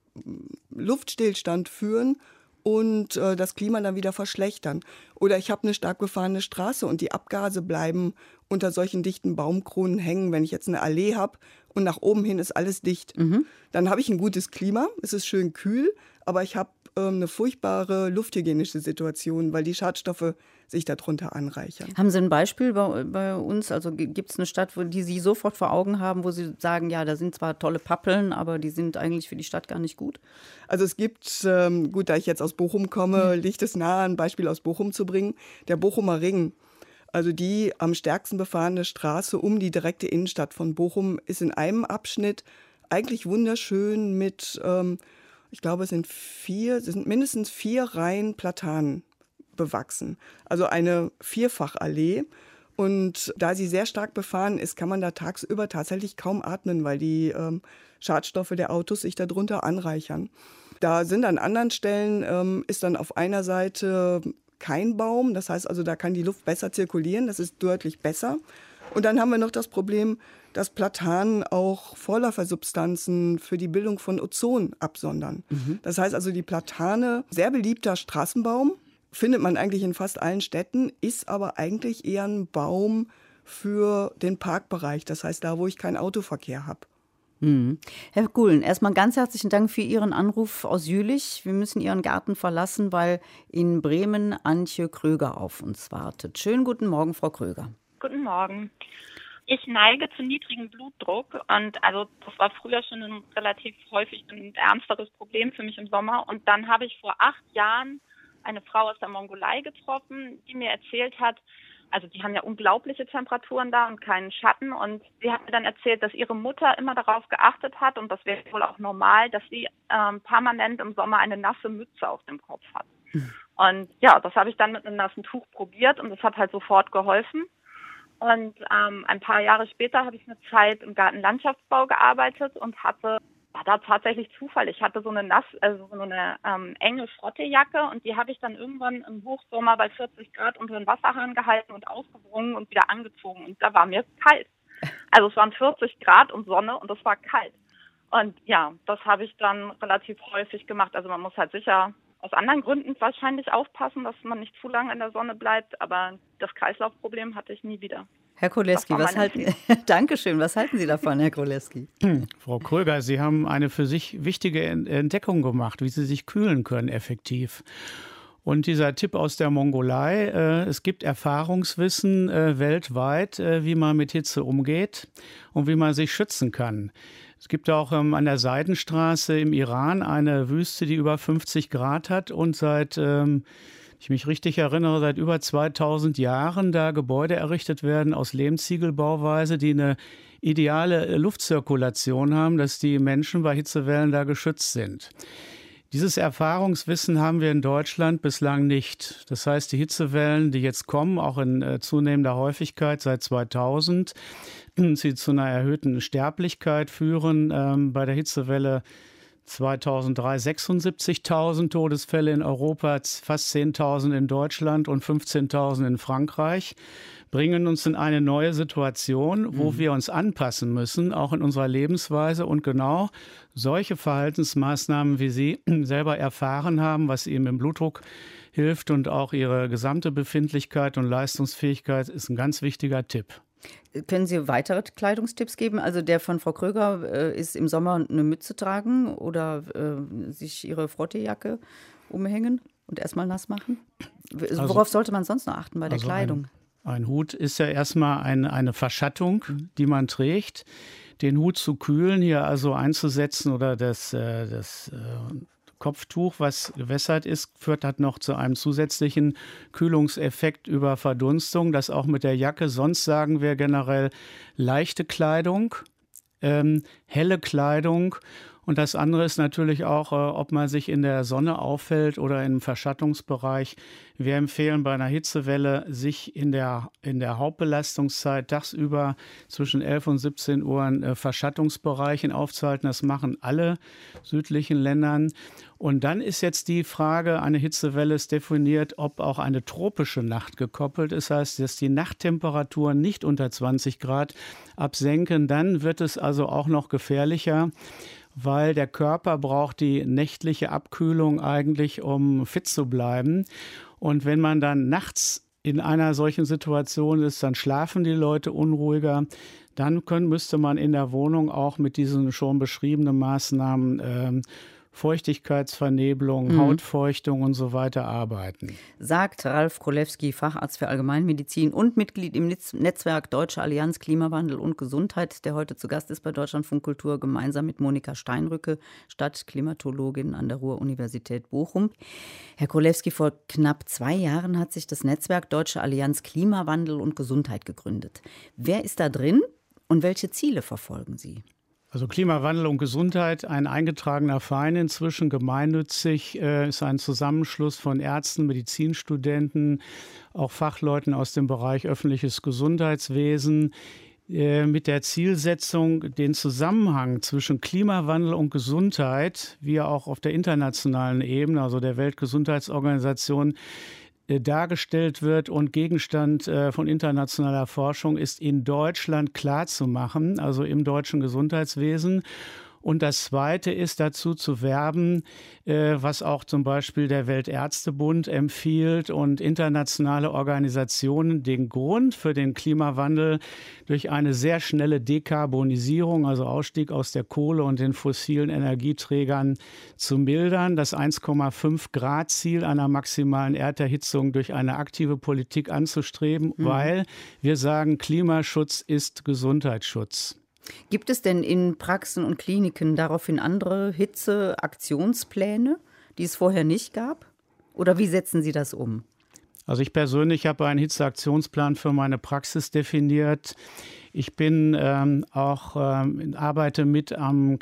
Luftstillstand führen und das Klima dann wieder verschlechtern. Oder ich habe eine stark befahrene Straße und die Abgase bleiben unter solchen dichten Baumkronen hängen. Wenn ich jetzt eine Allee habe und nach oben hin ist alles dicht, dann habe ich ein gutes Klima, es ist schön kühl, aber ich habe eine furchtbare lufthygienische Situation, weil die Schadstoffe sich darunter anreichern. Haben Sie ein Beispiel bei uns? Also gibt es eine Stadt, die Sie sofort vor Augen haben, wo Sie sagen, ja, da sind zwar tolle Pappeln, aber die sind eigentlich für die Stadt gar nicht gut? Also es gibt, gut, da ich jetzt aus Bochum komme, liegt es nahe, ein Beispiel aus Bochum zu bringen, der Bochumer Ring. Also die am stärksten befahrene Straße um die direkte Innenstadt von Bochum ist in einem Abschnitt eigentlich wunderschön mit, ich glaube, es sind mindestens 4 Reihen Platanen bewachsen. Also eine Vierfachallee. Und da sie sehr stark befahren ist, kann man da tagsüber tatsächlich kaum atmen, weil die Schadstoffe der Autos sich darunter anreichern. Da sind an anderen Stellen, ist dann auf einer Seite kein Baum. Das heißt also, da kann die Luft besser zirkulieren. Das ist deutlich besser. Und dann haben wir noch das Problem, dass Platanen auch Vorläufersubstanzen für die Bildung von Ozon absondern. Das heißt also, die Platane, sehr beliebter Straßenbaum, findet man eigentlich in fast allen Städten, ist aber eigentlich eher ein Baum für den Parkbereich. Das heißt, da, wo ich keinen Autoverkehr habe. Herr Guhlen, erstmal ganz herzlichen Dank für Ihren Anruf aus Jülich. Wir müssen Ihren Garten verlassen, weil in Bremen Antje Kröger auf uns wartet. Schönen guten Morgen, Frau Kröger. Guten Morgen. Ich neige zu niedrigem Blutdruck und also das war früher schon ein relativ häufig ein ernsteres Problem für mich im Sommer. Und dann habe ich vor 8 Jahren eine Frau aus der Mongolei getroffen, die mir erzählt hat, also die haben ja unglaubliche Temperaturen da und keinen Schatten. Und sie hat mir dann erzählt, dass ihre Mutter immer darauf geachtet hat, und das wäre wohl auch normal, dass sie permanent im Sommer eine nasse Mütze auf dem Kopf hat. Und ja, das habe ich dann mit einem nassen Tuch probiert und das hat halt sofort geholfen. Und ein paar Jahre später habe ich eine Zeit im Gartenlandschaftsbau gearbeitet und war da tatsächlich Zufall. Ich hatte so eine enge Frottejacke und die habe ich dann irgendwann im Hochsommer bei 40 Grad unter den Wasserhahn gehalten und ausgewrungen und wieder angezogen. Und da war mir kalt. Also es waren 40 Grad und Sonne und es war kalt. Und ja, das habe ich dann relativ häufig gemacht. Also man muss halt sicher aus anderen Gründen wahrscheinlich aufpassen, dass man nicht zu lange in der Sonne bleibt. Aber das Kreislaufproblem hatte ich nie wieder. Herr Koleski, Dankeschön. Was halten Sie davon, Herr Koleski? Frau Kröger, Sie haben eine für sich wichtige Entdeckung gemacht, wie Sie sich kühlen können effektiv. Und dieser Tipp aus der Mongolei, es gibt Erfahrungswissen weltweit, wie man mit Hitze umgeht und wie man sich schützen kann. Es gibt auch an der Seidenstraße im Iran eine Wüste, die über 50 Grad hat und seit, ich mich richtig erinnere, seit über 2000 Jahren da Gebäude errichtet werden aus Lehmziegelbauweise, die eine ideale Luftzirkulation haben, dass die Menschen bei Hitzewellen da geschützt sind. Dieses Erfahrungswissen haben wir in Deutschland bislang nicht. Das heißt, die Hitzewellen, die jetzt kommen, auch in zunehmender Häufigkeit seit 2000, sie zu einer erhöhten Sterblichkeit führen. Bei der Hitzewelle 2003 76.000 Todesfälle in Europa, fast 10.000 in Deutschland und 15.000 in Frankreich, bringen uns in eine neue Situation, wo wir uns anpassen müssen, auch in unserer Lebensweise und genau solche Verhaltensmaßnahmen, wie Sie selber erfahren haben, was Ihnen im Blutdruck hilft und auch Ihre gesamte Befindlichkeit und Leistungsfähigkeit, ist ein ganz wichtiger Tipp. Können Sie weitere Kleidungstipps geben? Also der von Frau Kröger ist im Sommer eine Mütze tragen oder sich ihre Frottejacke umhängen und erstmal nass machen? Worauf sollte man sonst noch achten bei der Kleidung? Ein Hut ist ja erstmal eine Verschattung, die man trägt. Den Hut zu kühlen, hier also einzusetzen oder das Kopftuch, was gewässert ist, führt halt noch zu einem zusätzlichen Kühlungseffekt über Verdunstung. Das auch mit der Jacke. Sonst sagen wir generell leichte Kleidung, helle Kleidung. Und das andere ist natürlich auch, ob man sich in der Sonne aufhält oder im Verschattungsbereich. Wir empfehlen bei einer Hitzewelle, sich in der Hauptbelastungszeit tagsüber zwischen 11 und 17 Uhr in Verschattungsbereichen aufzuhalten. Das machen alle südlichen Ländern. Und dann ist jetzt die Frage, eine Hitzewelle ist definiert, ob auch eine tropische Nacht gekoppelt ist. Das heißt, dass die Nachttemperaturen nicht unter 20 Grad absenken. Dann wird es also auch noch gefährlicher, weil der Körper braucht die nächtliche Abkühlung eigentlich, um fit zu bleiben. Und wenn man dann nachts in einer solchen Situation ist, dann schlafen die Leute unruhiger. Dann müsste man in der Wohnung auch mit diesen schon beschriebenen Maßnahmen Feuchtigkeitsvernebelung, Hautfeuchtung und so weiter arbeiten. Sagt Ralf Królewski, Facharzt für Allgemeinmedizin und Mitglied im Netzwerk Deutsche Allianz Klimawandel und Gesundheit, der heute zu Gast ist bei Deutschlandfunk Kultur, gemeinsam mit Monika Steinrücke, Stadtklimatologin an der Ruhr-Universität Bochum. Herr Królewski, vor knapp 2 Jahren hat sich das Netzwerk Deutsche Allianz Klimawandel und Gesundheit gegründet. Wer ist da drin und welche Ziele verfolgen Sie? Also Klimawandel und Gesundheit, ein eingetragener Verein inzwischen, gemeinnützig, ist ein Zusammenschluss von Ärzten, Medizinstudenten, auch Fachleuten aus dem Bereich öffentliches Gesundheitswesen, mit der Zielsetzung, den Zusammenhang zwischen Klimawandel und Gesundheit, wie er auch auf der internationalen Ebene, also der Weltgesundheitsorganisation, dargestellt wird und Gegenstand von internationaler Forschung ist, in Deutschland klarzumachen, also im deutschen Gesundheitswesen. Und das Zweite ist, dazu zu werben, was auch zum Beispiel der Weltärztebund empfiehlt und internationale Organisationen, den Grund für den Klimawandel durch eine sehr schnelle Dekarbonisierung, also Ausstieg aus der Kohle und den fossilen Energieträgern zu mildern, das 1,5-Grad-Ziel einer maximalen Erderhitzung durch eine aktive Politik anzustreben, weil wir sagen, Klimaschutz ist Gesundheitsschutz. Gibt es denn in Praxen und Kliniken daraufhin andere Hitzeaktionspläne, die es vorher nicht gab? Oder wie setzen Sie das um? Also ich persönlich habe einen Hitzeaktionsplan für meine Praxis definiert. Ich bin arbeite mit am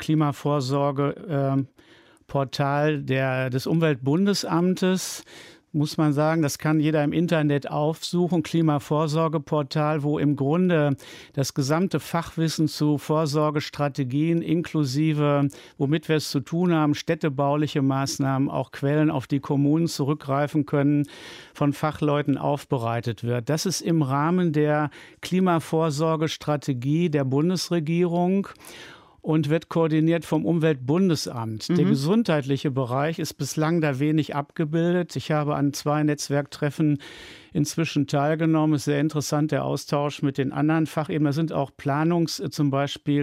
Klimavorsorgeportal des Umweltbundesamtes. Muss man sagen, das kann jeder im Internet aufsuchen, Klimavorsorgeportal, wo im Grunde das gesamte Fachwissen zu Vorsorgestrategien inklusive, womit wir es zu tun haben, städtebauliche Maßnahmen, auch Quellen, auf die Kommunen zurückgreifen können, von Fachleuten aufbereitet wird. Das ist im Rahmen der Klimavorsorgestrategie der Bundesregierung und wird koordiniert vom Umweltbundesamt. Der gesundheitliche Bereich ist bislang da wenig abgebildet. Ich habe an 2 Netzwerktreffen inzwischen teilgenommen. Es ist sehr interessant, der Austausch mit den anderen Fachebenen. Da sind auch zum Beispiel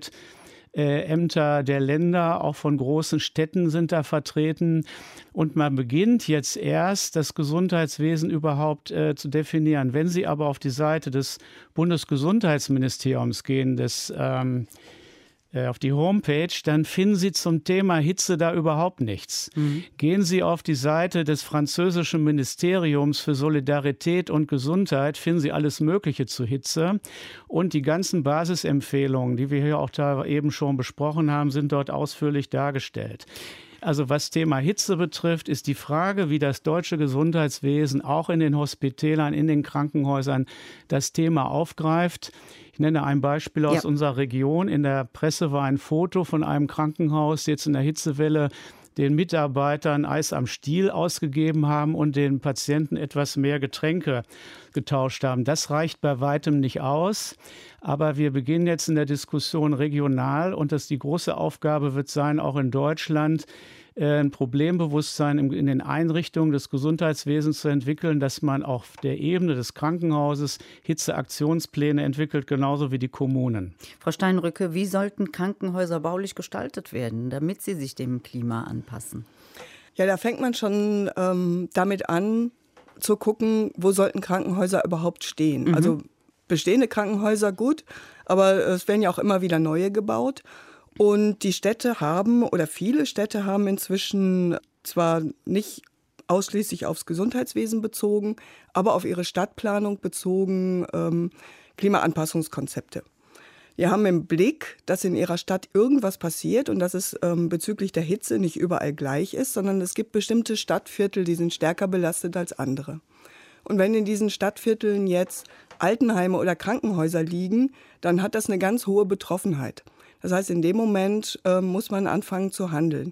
Umweltämter der Länder, auch von großen Städten sind da vertreten. Und man beginnt jetzt erst, das Gesundheitswesen überhaupt zu definieren. Wenn Sie aber auf die Seite des Bundesgesundheitsministeriums gehen, auf die Homepage, dann finden Sie zum Thema Hitze da überhaupt nichts. Gehen Sie auf die Seite des französischen Ministeriums für Solidarität und Gesundheit, finden Sie alles Mögliche zu Hitze. Und die ganzen Basisempfehlungen, die wir hier auch da eben schon besprochen haben, sind dort ausführlich dargestellt. Also was Thema Hitze betrifft, ist die Frage, wie das deutsche Gesundheitswesen auch in den Hospitälern, in den Krankenhäusern das Thema aufgreift. Ich nenne ein Beispiel aus unserer Region. In der Presse war ein Foto von einem Krankenhaus, jetzt in der Hitzewelle den Mitarbeitern Eis am Stiel ausgegeben haben und den Patienten etwas mehr Getränke getauscht haben. Das reicht bei weitem nicht aus. Aber wir beginnen jetzt in der Diskussion regional und die große Aufgabe wird sein, auch in Deutschland ein Problembewusstsein in den Einrichtungen des Gesundheitswesens zu entwickeln, dass man auf der Ebene des Krankenhauses Hitzeaktionspläne entwickelt, genauso wie die Kommunen. Frau Steinrücke, wie sollten Krankenhäuser baulich gestaltet werden, damit sie sich dem Klima anpassen? Ja, da fängt man schon damit an, zu gucken, wo sollten Krankenhäuser überhaupt stehen. Also bestehende Krankenhäuser gut, aber es werden ja auch immer wieder neue gebaut. Und die Städte haben, oder viele Städte haben inzwischen zwar nicht ausschließlich aufs Gesundheitswesen bezogen, aber auf ihre Stadtplanung bezogen Klimaanpassungskonzepte. Die haben im Blick, dass in ihrer Stadt irgendwas passiert und dass es bezüglich der Hitze nicht überall gleich ist, sondern es gibt bestimmte Stadtviertel, die sind stärker belastet als andere. Und wenn in diesen Stadtvierteln jetzt Altenheime oder Krankenhäuser liegen, dann hat das eine ganz hohe Betroffenheit. Das heißt, in dem Moment muss man anfangen zu handeln.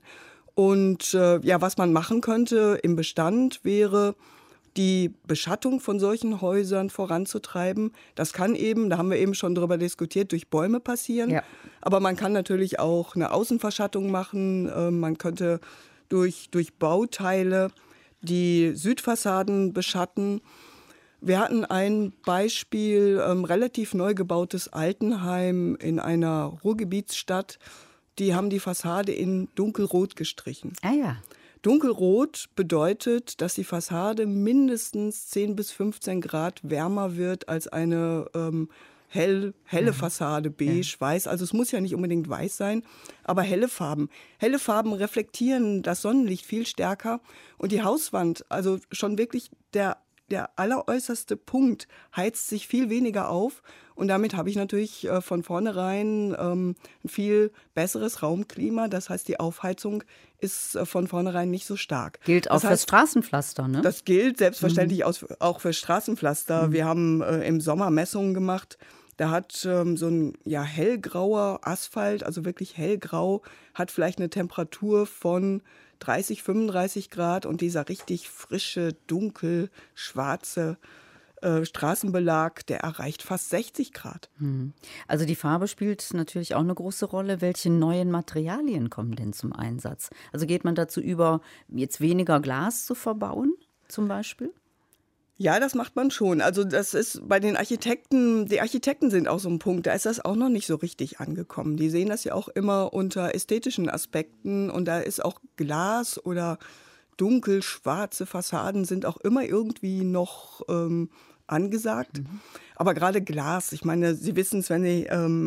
Und was man machen könnte im Bestand wäre, die Beschattung von solchen Häusern voranzutreiben. Das kann eben, da haben wir eben schon drüber diskutiert, durch Bäume passieren. Ja. Aber man kann natürlich auch eine Außenverschattung machen. Man könnte durch Bauteile die Südfassaden beschatten. Wir hatten ein Beispiel, relativ neu gebautes Altenheim in einer Ruhrgebietsstadt. die haben die Fassade in dunkelrot gestrichen. Ah ja. Dunkelrot bedeutet, dass die Fassade mindestens 10 bis 15 Grad wärmer wird als eine helle Fassade, beige, weiß. Also es muss ja nicht unbedingt weiß sein, aber helle Farben. Helle Farben reflektieren das Sonnenlicht viel stärker und die Hauswand, also schon wirklich der alleräußerste Punkt heizt sich viel weniger auf und damit habe ich natürlich von vornherein ein viel besseres Raumklima. Das heißt, die Aufheizung ist von vornherein nicht so stark. Gilt auch fürs Straßenpflaster, ne? Das gilt selbstverständlich auch für Straßenpflaster. Wir haben im Sommer Messungen gemacht. Da hat so ein hellgrauer Asphalt, also wirklich hellgrau, hat vielleicht eine Temperatur von 30, 35 Grad und dieser richtig frische, dunkel, schwarze Straßenbelag, der erreicht fast 60 Grad. Also die Farbe spielt natürlich auch eine große Rolle. Welche neuen Materialien kommen denn zum Einsatz? Also geht man dazu über, jetzt weniger Glas zu verbauen, zum Beispiel? Ja, das macht man schon. Also das ist bei den Architekten, die Architekten sind auch so ein Punkt, da ist das auch noch nicht so richtig angekommen. Die sehen das ja auch immer unter ästhetischen Aspekten und da ist auch Glas oder dunkel-schwarze Fassaden sind auch immer irgendwie noch angesagt. Aber gerade Glas, ich meine, Sie wissen es, wenn Sie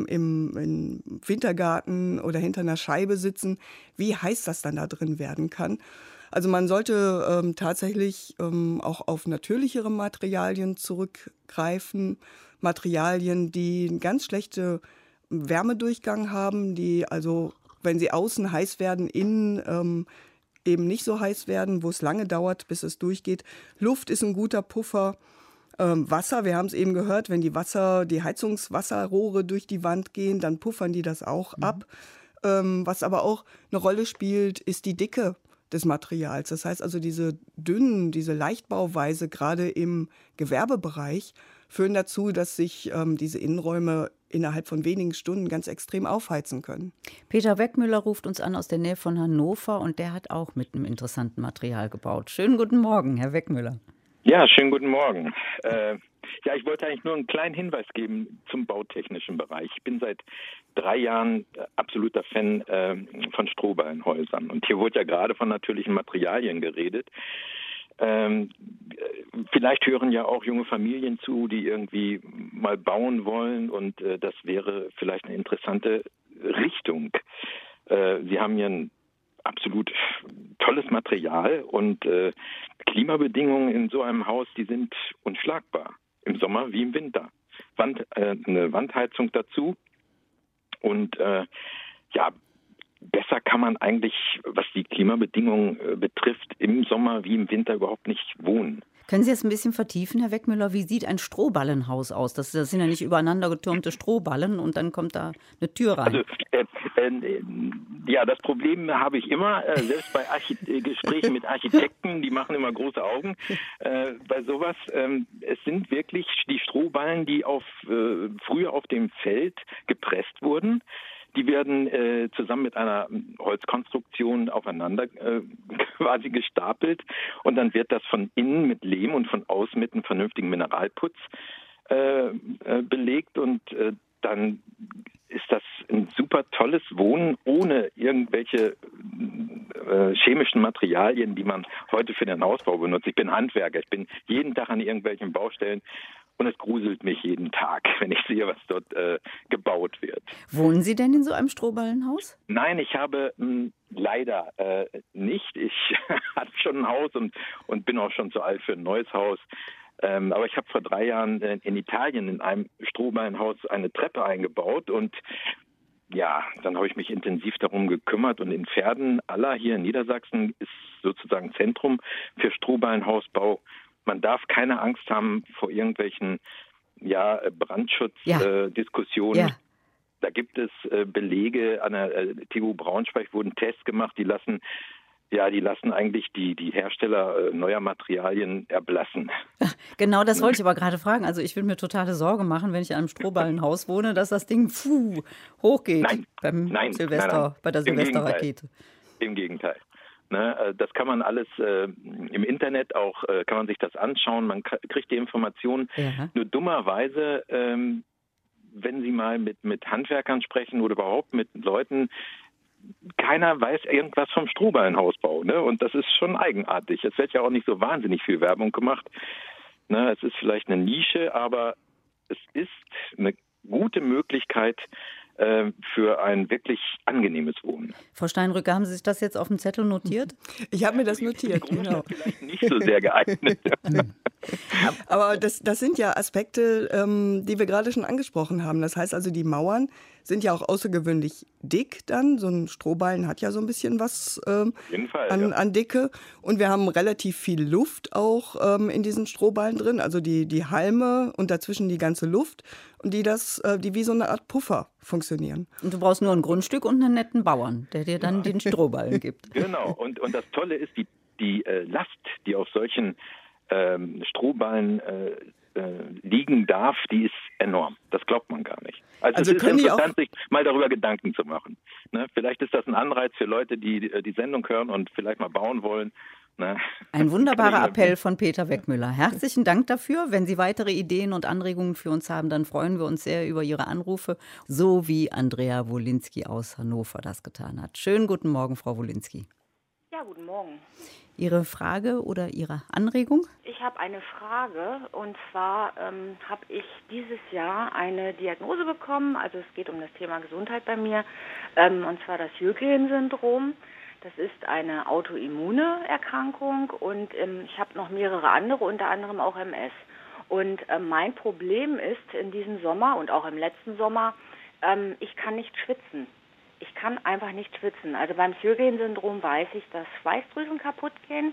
im Wintergarten oder hinter einer Scheibe sitzen, wie heiß das dann da drin werden kann. Also man sollte tatsächlich auch auf natürlichere Materialien zurückgreifen. Materialien, die einen ganz schlechten Wärmedurchgang haben, die also, wenn sie außen heiß werden, innen eben nicht so heiß werden, wo es lange dauert, bis es durchgeht. Luft ist ein guter Puffer. Wasser, wir haben es eben gehört, wenn die Heizungswasserrohre durch die Wand gehen, dann puffern die das auch ab. Was aber auch eine Rolle spielt, ist die Dicke des Materials. Das heißt also, diese dünnen, diese Leichtbauweise, gerade im Gewerbebereich, führen dazu, dass sich diese Innenräume innerhalb von wenigen Stunden ganz extrem aufheizen können. Peter Weckmüller ruft uns an aus der Nähe von Hannover und der hat auch mit einem interessanten Material gebaut. Schönen guten Morgen, Herr Weckmüller. Ja, schönen guten Morgen. Ich wollte eigentlich nur einen kleinen Hinweis geben zum bautechnischen Bereich. Ich bin seit 3 Jahren absoluter Fan von Strohballenhäusern. Und hier wurde ja gerade von natürlichen Materialien geredet. Vielleicht hören ja auch junge Familien zu, die irgendwie mal bauen wollen. Und das wäre vielleicht eine interessante Richtung. Sie haben hier ein absolut tolles Material und Klimabedingungen in so einem Haus, die sind unschlagbar. Im Sommer wie im Winter. Eine Wandheizung dazu und besser kann man eigentlich, was die Klimabedingungen betrifft, im Sommer wie im Winter überhaupt nicht wohnen. Können Sie das ein bisschen vertiefen, Herr Weckmüller? Wie sieht ein Strohballenhaus aus? Das sind ja nicht übereinander getürmte Strohballen und dann kommt da eine Tür rein. Also, das Problem habe ich immer, selbst bei Gesprächen mit Architekten, die machen immer große Augen bei sowas. Es sind wirklich die Strohballen, die früher auf dem Feld gepresst wurden. Die werden zusammen mit einer Holzkonstruktion aufeinander quasi gestapelt und dann wird das von innen mit Lehm und von außen mit einem vernünftigen Mineralputz belegt und dann ist das ein super tolles Wohnen ohne irgendwelche chemischen Materialien, die man heute für den Hausbau benutzt. Ich bin Handwerker, ich bin jeden Tag an irgendwelchen Baustellen und es gruselt mich jeden Tag, wenn ich sehe, was dort gebaut wird. Wohnen Sie denn in so einem Strohballenhaus? Nein, ich habe leider nicht. Ich hatte schon ein Haus und bin auch schon zu alt für ein neues Haus. Aber ich habe vor 3 Jahren in Italien in einem Strohballenhaus eine Treppe eingebaut und dann habe ich mich intensiv darum gekümmert und in Pferden-Aller hier in Niedersachsen ist sozusagen Zentrum für Strohballenhausbau. Man darf keine Angst haben vor irgendwelchen Brandschutzdiskussionen. Ja. Da gibt es Belege, an der TU Braunschweig wurden Tests gemacht, die lassen eigentlich die Hersteller neuer Materialien erblassen. Genau, das wollte ich aber gerade fragen. Also ich würde mir totale Sorge machen, wenn ich in einem Strohballenhaus wohne, dass das Ding hochgeht bei der Silvesterrakete. Im Gegenteil. Ne, das kann man alles im Internet auch, kann man sich das anschauen, man kriegt die Informationen. Ja. Nur dummerweise, wenn Sie mal mit Handwerkern sprechen oder überhaupt mit Leuten, keiner weiß irgendwas vom Strohballenhausbau, ne? Und das ist schon eigenartig. Es wird ja auch nicht so wahnsinnig viel Werbung gemacht. Ne? Es ist vielleicht eine Nische, aber es ist eine gute Möglichkeit für ein wirklich angenehmes Wohnen. Frau Steinrücker, haben Sie sich das jetzt auf dem Zettel notiert? Ich habe mir das notiert, genau. Vielleicht nicht so sehr geeignet. Aber das sind ja Aspekte, die wir gerade schon angesprochen haben. Das heißt also, die Mauern sind ja auch außergewöhnlich dick dann. So ein Strohballen hat ja so ein bisschen was Auf jeden Fall, an Dicke. Und wir haben relativ viel Luft auch in diesen Strohballen drin. Also die Halme und dazwischen die ganze Luft. Und die wie so eine Art Puffer funktionieren. Und du brauchst nur ein Grundstück und einen netten Bauern, der dir dann den Strohballen gibt. Genau. Und das Tolle ist, die Last, die auf solchen Strohballen liegen darf, die ist enorm. Das glaubt man gar nicht. Also es ist interessant, sich mal darüber Gedanken zu machen. Ne? Vielleicht ist das ein Anreiz für Leute, die die Sendung hören und vielleicht mal bauen wollen. Ne? Ein wunderbarer Appell von Peter Weckmüller. Herzlichen Dank dafür. Wenn Sie weitere Ideen und Anregungen für uns haben, dann freuen wir uns sehr über Ihre Anrufe, so wie Andrea Wolinski aus Hannover das getan hat. Schönen guten Morgen, Frau Wolinski. Ja, guten Morgen. Ihre Frage oder Ihre Anregung? Ich habe eine Frage, und zwar habe ich dieses Jahr eine Diagnose bekommen. Also es geht um das Thema Gesundheit bei mir, und zwar das Sjögren-Syndrom. Das ist eine autoimmune Erkrankung, und ich habe noch mehrere andere, unter anderem auch MS. Und mein Problem ist in diesem Sommer und auch im letzten Sommer, ich kann nicht schwitzen. Ich kann einfach nicht schwitzen. Also beim Sjögren-Syndrom weiß ich, dass Schweißdrüsen kaputt gehen,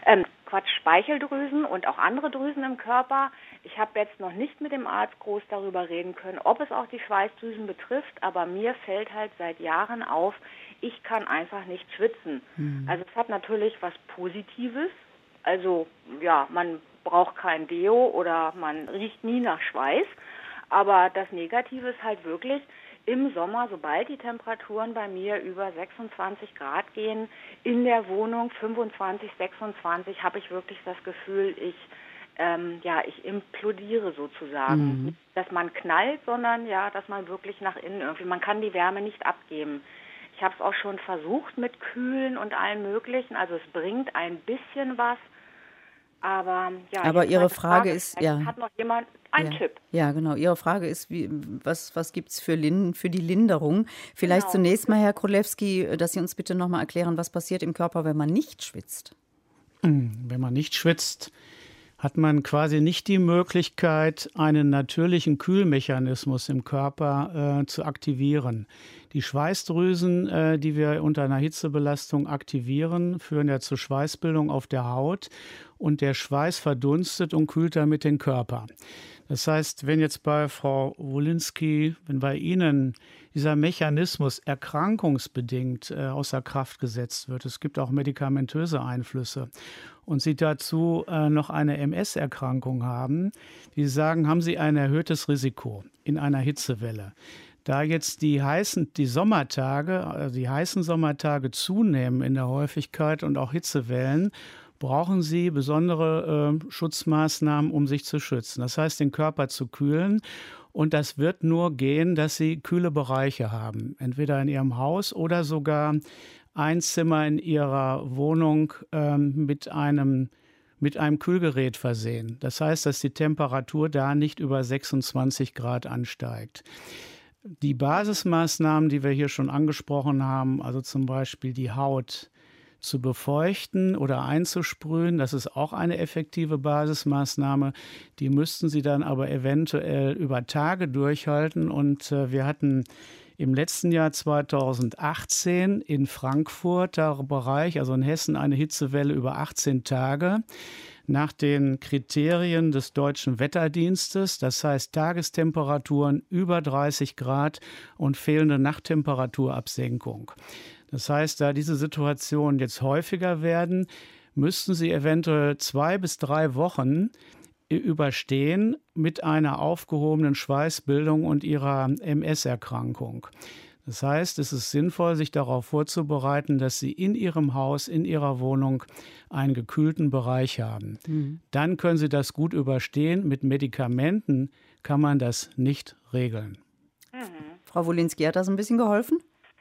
Speicheldrüsen und auch andere Drüsen im Körper. Ich habe jetzt noch nicht mit dem Arzt groß darüber reden können, ob es auch die Schweißdrüsen betrifft, aber mir fällt halt seit Jahren auf, ich kann einfach nicht schwitzen. Also es hat natürlich was Positives. Also ja, man braucht kein Deo oder man riecht nie nach Schweiß. Aber das Negative ist halt wirklich, im Sommer, sobald die Temperaturen bei mir über 26 Grad gehen, in der Wohnung 25, 26, habe ich wirklich das Gefühl, ich implodiere sozusagen. Nicht, dass man knallt, sondern ja, dass man wirklich nach innen irgendwie, man kann die Wärme nicht abgeben. Ich habe es auch schon versucht mit Kühlen und allem Möglichen, also es bringt ein bisschen was. Aber Ihre Frage ist, hat noch jemand einen Tipp? Ja, genau. Ihre Frage ist, was gibt es für die Linderung? Vielleicht zunächst mal, Herr Krolewski, dass Sie uns bitte noch mal erklären, was passiert im Körper, wenn man nicht schwitzt. Wenn man nicht schwitzt, hat man quasi nicht die Möglichkeit, einen natürlichen Kühlmechanismus im Körper zu aktivieren. Die Schweißdrüsen, die wir unter einer Hitzebelastung aktivieren, führen ja zur Schweißbildung auf der Haut, und der Schweiß verdunstet und kühlt damit den Körper. Das heißt, wenn jetzt bei Frau Wolinski, wenn bei Ihnen dieser Mechanismus erkrankungsbedingt außer Kraft gesetzt wird, es gibt auch medikamentöse Einflüsse, und Sie dazu noch eine MS-Erkrankung haben, die sagen, haben Sie ein erhöhtes Risiko in einer Hitzewelle. Da jetzt die heißen Sommertage zunehmen in der Häufigkeit und auch Hitzewellen, brauchen Sie besondere Schutzmaßnahmen, um sich zu schützen. Das heißt, den Körper zu kühlen. Und das wird nur gehen, dass Sie kühle Bereiche haben. Entweder in Ihrem Haus oder sogar ein Zimmer in Ihrer Wohnung mit einem Kühlgerät versehen. Das heißt, dass die Temperatur da nicht über 26 Grad ansteigt. Die Basismaßnahmen, die wir hier schon angesprochen haben, also zum Beispiel die Haut zu befeuchten oder einzusprühen, das ist auch eine effektive Basismaßnahme. Die müssten Sie dann aber eventuell über Tage durchhalten. Und wir hatten im letzten Jahr 2018 in Frankfurter Bereich, also in Hessen, eine Hitzewelle über 18 Tage. Nach den Kriterien des Deutschen Wetterdienstes, das heißt Tagestemperaturen über 30 Grad und fehlende Nachttemperaturabsenkung. Das heißt, da diese Situationen jetzt häufiger werden, müssten Sie eventuell 2 bis 3 Wochen überstehen mit einer aufgehobenen Schweißbildung und Ihrer MS-Erkrankung. Das heißt, es ist sinnvoll, sich darauf vorzubereiten, dass Sie in Ihrem Haus, in Ihrer Wohnung einen gekühlten Bereich haben. Dann können Sie das gut überstehen. Mit Medikamenten kann man das nicht regeln. Frau Wolinski, hat das ein bisschen geholfen?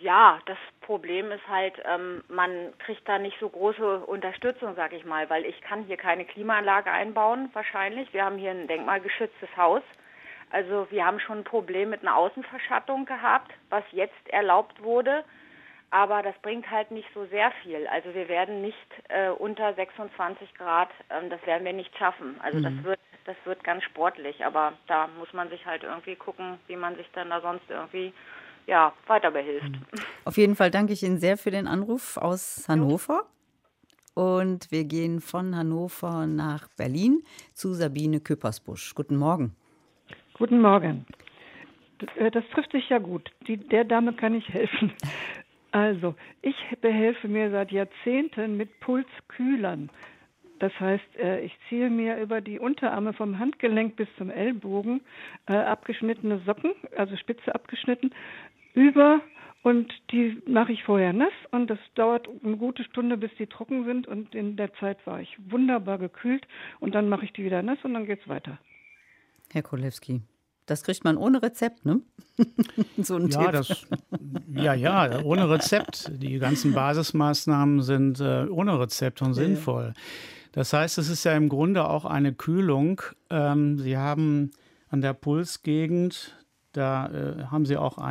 Ja, das Problem ist halt, man kriegt da nicht so große Unterstützung, sag ich mal, weil ich kann hier keine Klimaanlage einbauen, wahrscheinlich. Wir haben hier ein denkmalgeschütztes Haus. Also wir haben schon ein Problem mit einer Außenverschattung gehabt, was jetzt erlaubt wurde. Aber das bringt halt nicht so sehr viel. Also wir werden nicht unter 26 Grad, das werden wir nicht schaffen. Also das wird ganz sportlich. Aber da muss man sich halt irgendwie gucken, wie man sich dann da sonst irgendwie weiter behilft. Auf jeden Fall danke ich Ihnen sehr für den Anruf aus Hannover. Und wir gehen von Hannover nach Berlin zu Sabine Küppersbusch. Guten Morgen. Guten Morgen. Das trifft sich ja gut. Der Dame kann ich helfen. Also, ich behelfe mir seit Jahrzehnten mit Pulskühlern. Das heißt, ich ziehe mir über die Unterarme vom Handgelenk bis zum Ellbogen abgeschnittene Socken, also spitze abgeschnitten, über und die mache ich vorher nass und das dauert eine gute Stunde, bis die trocken sind und in der Zeit war ich wunderbar gekühlt und dann mache ich die wieder nass und dann geht's weiter. Herr Krolewski, das kriegt man ohne Rezept, ne? So ein Tipp. Ohne Rezept. Die ganzen Basismaßnahmen sind ohne Rezept und sinnvoll. Das heißt, es ist ja im Grunde auch eine Kühlung. Sie haben an der Pulsgegend, da haben Sie auch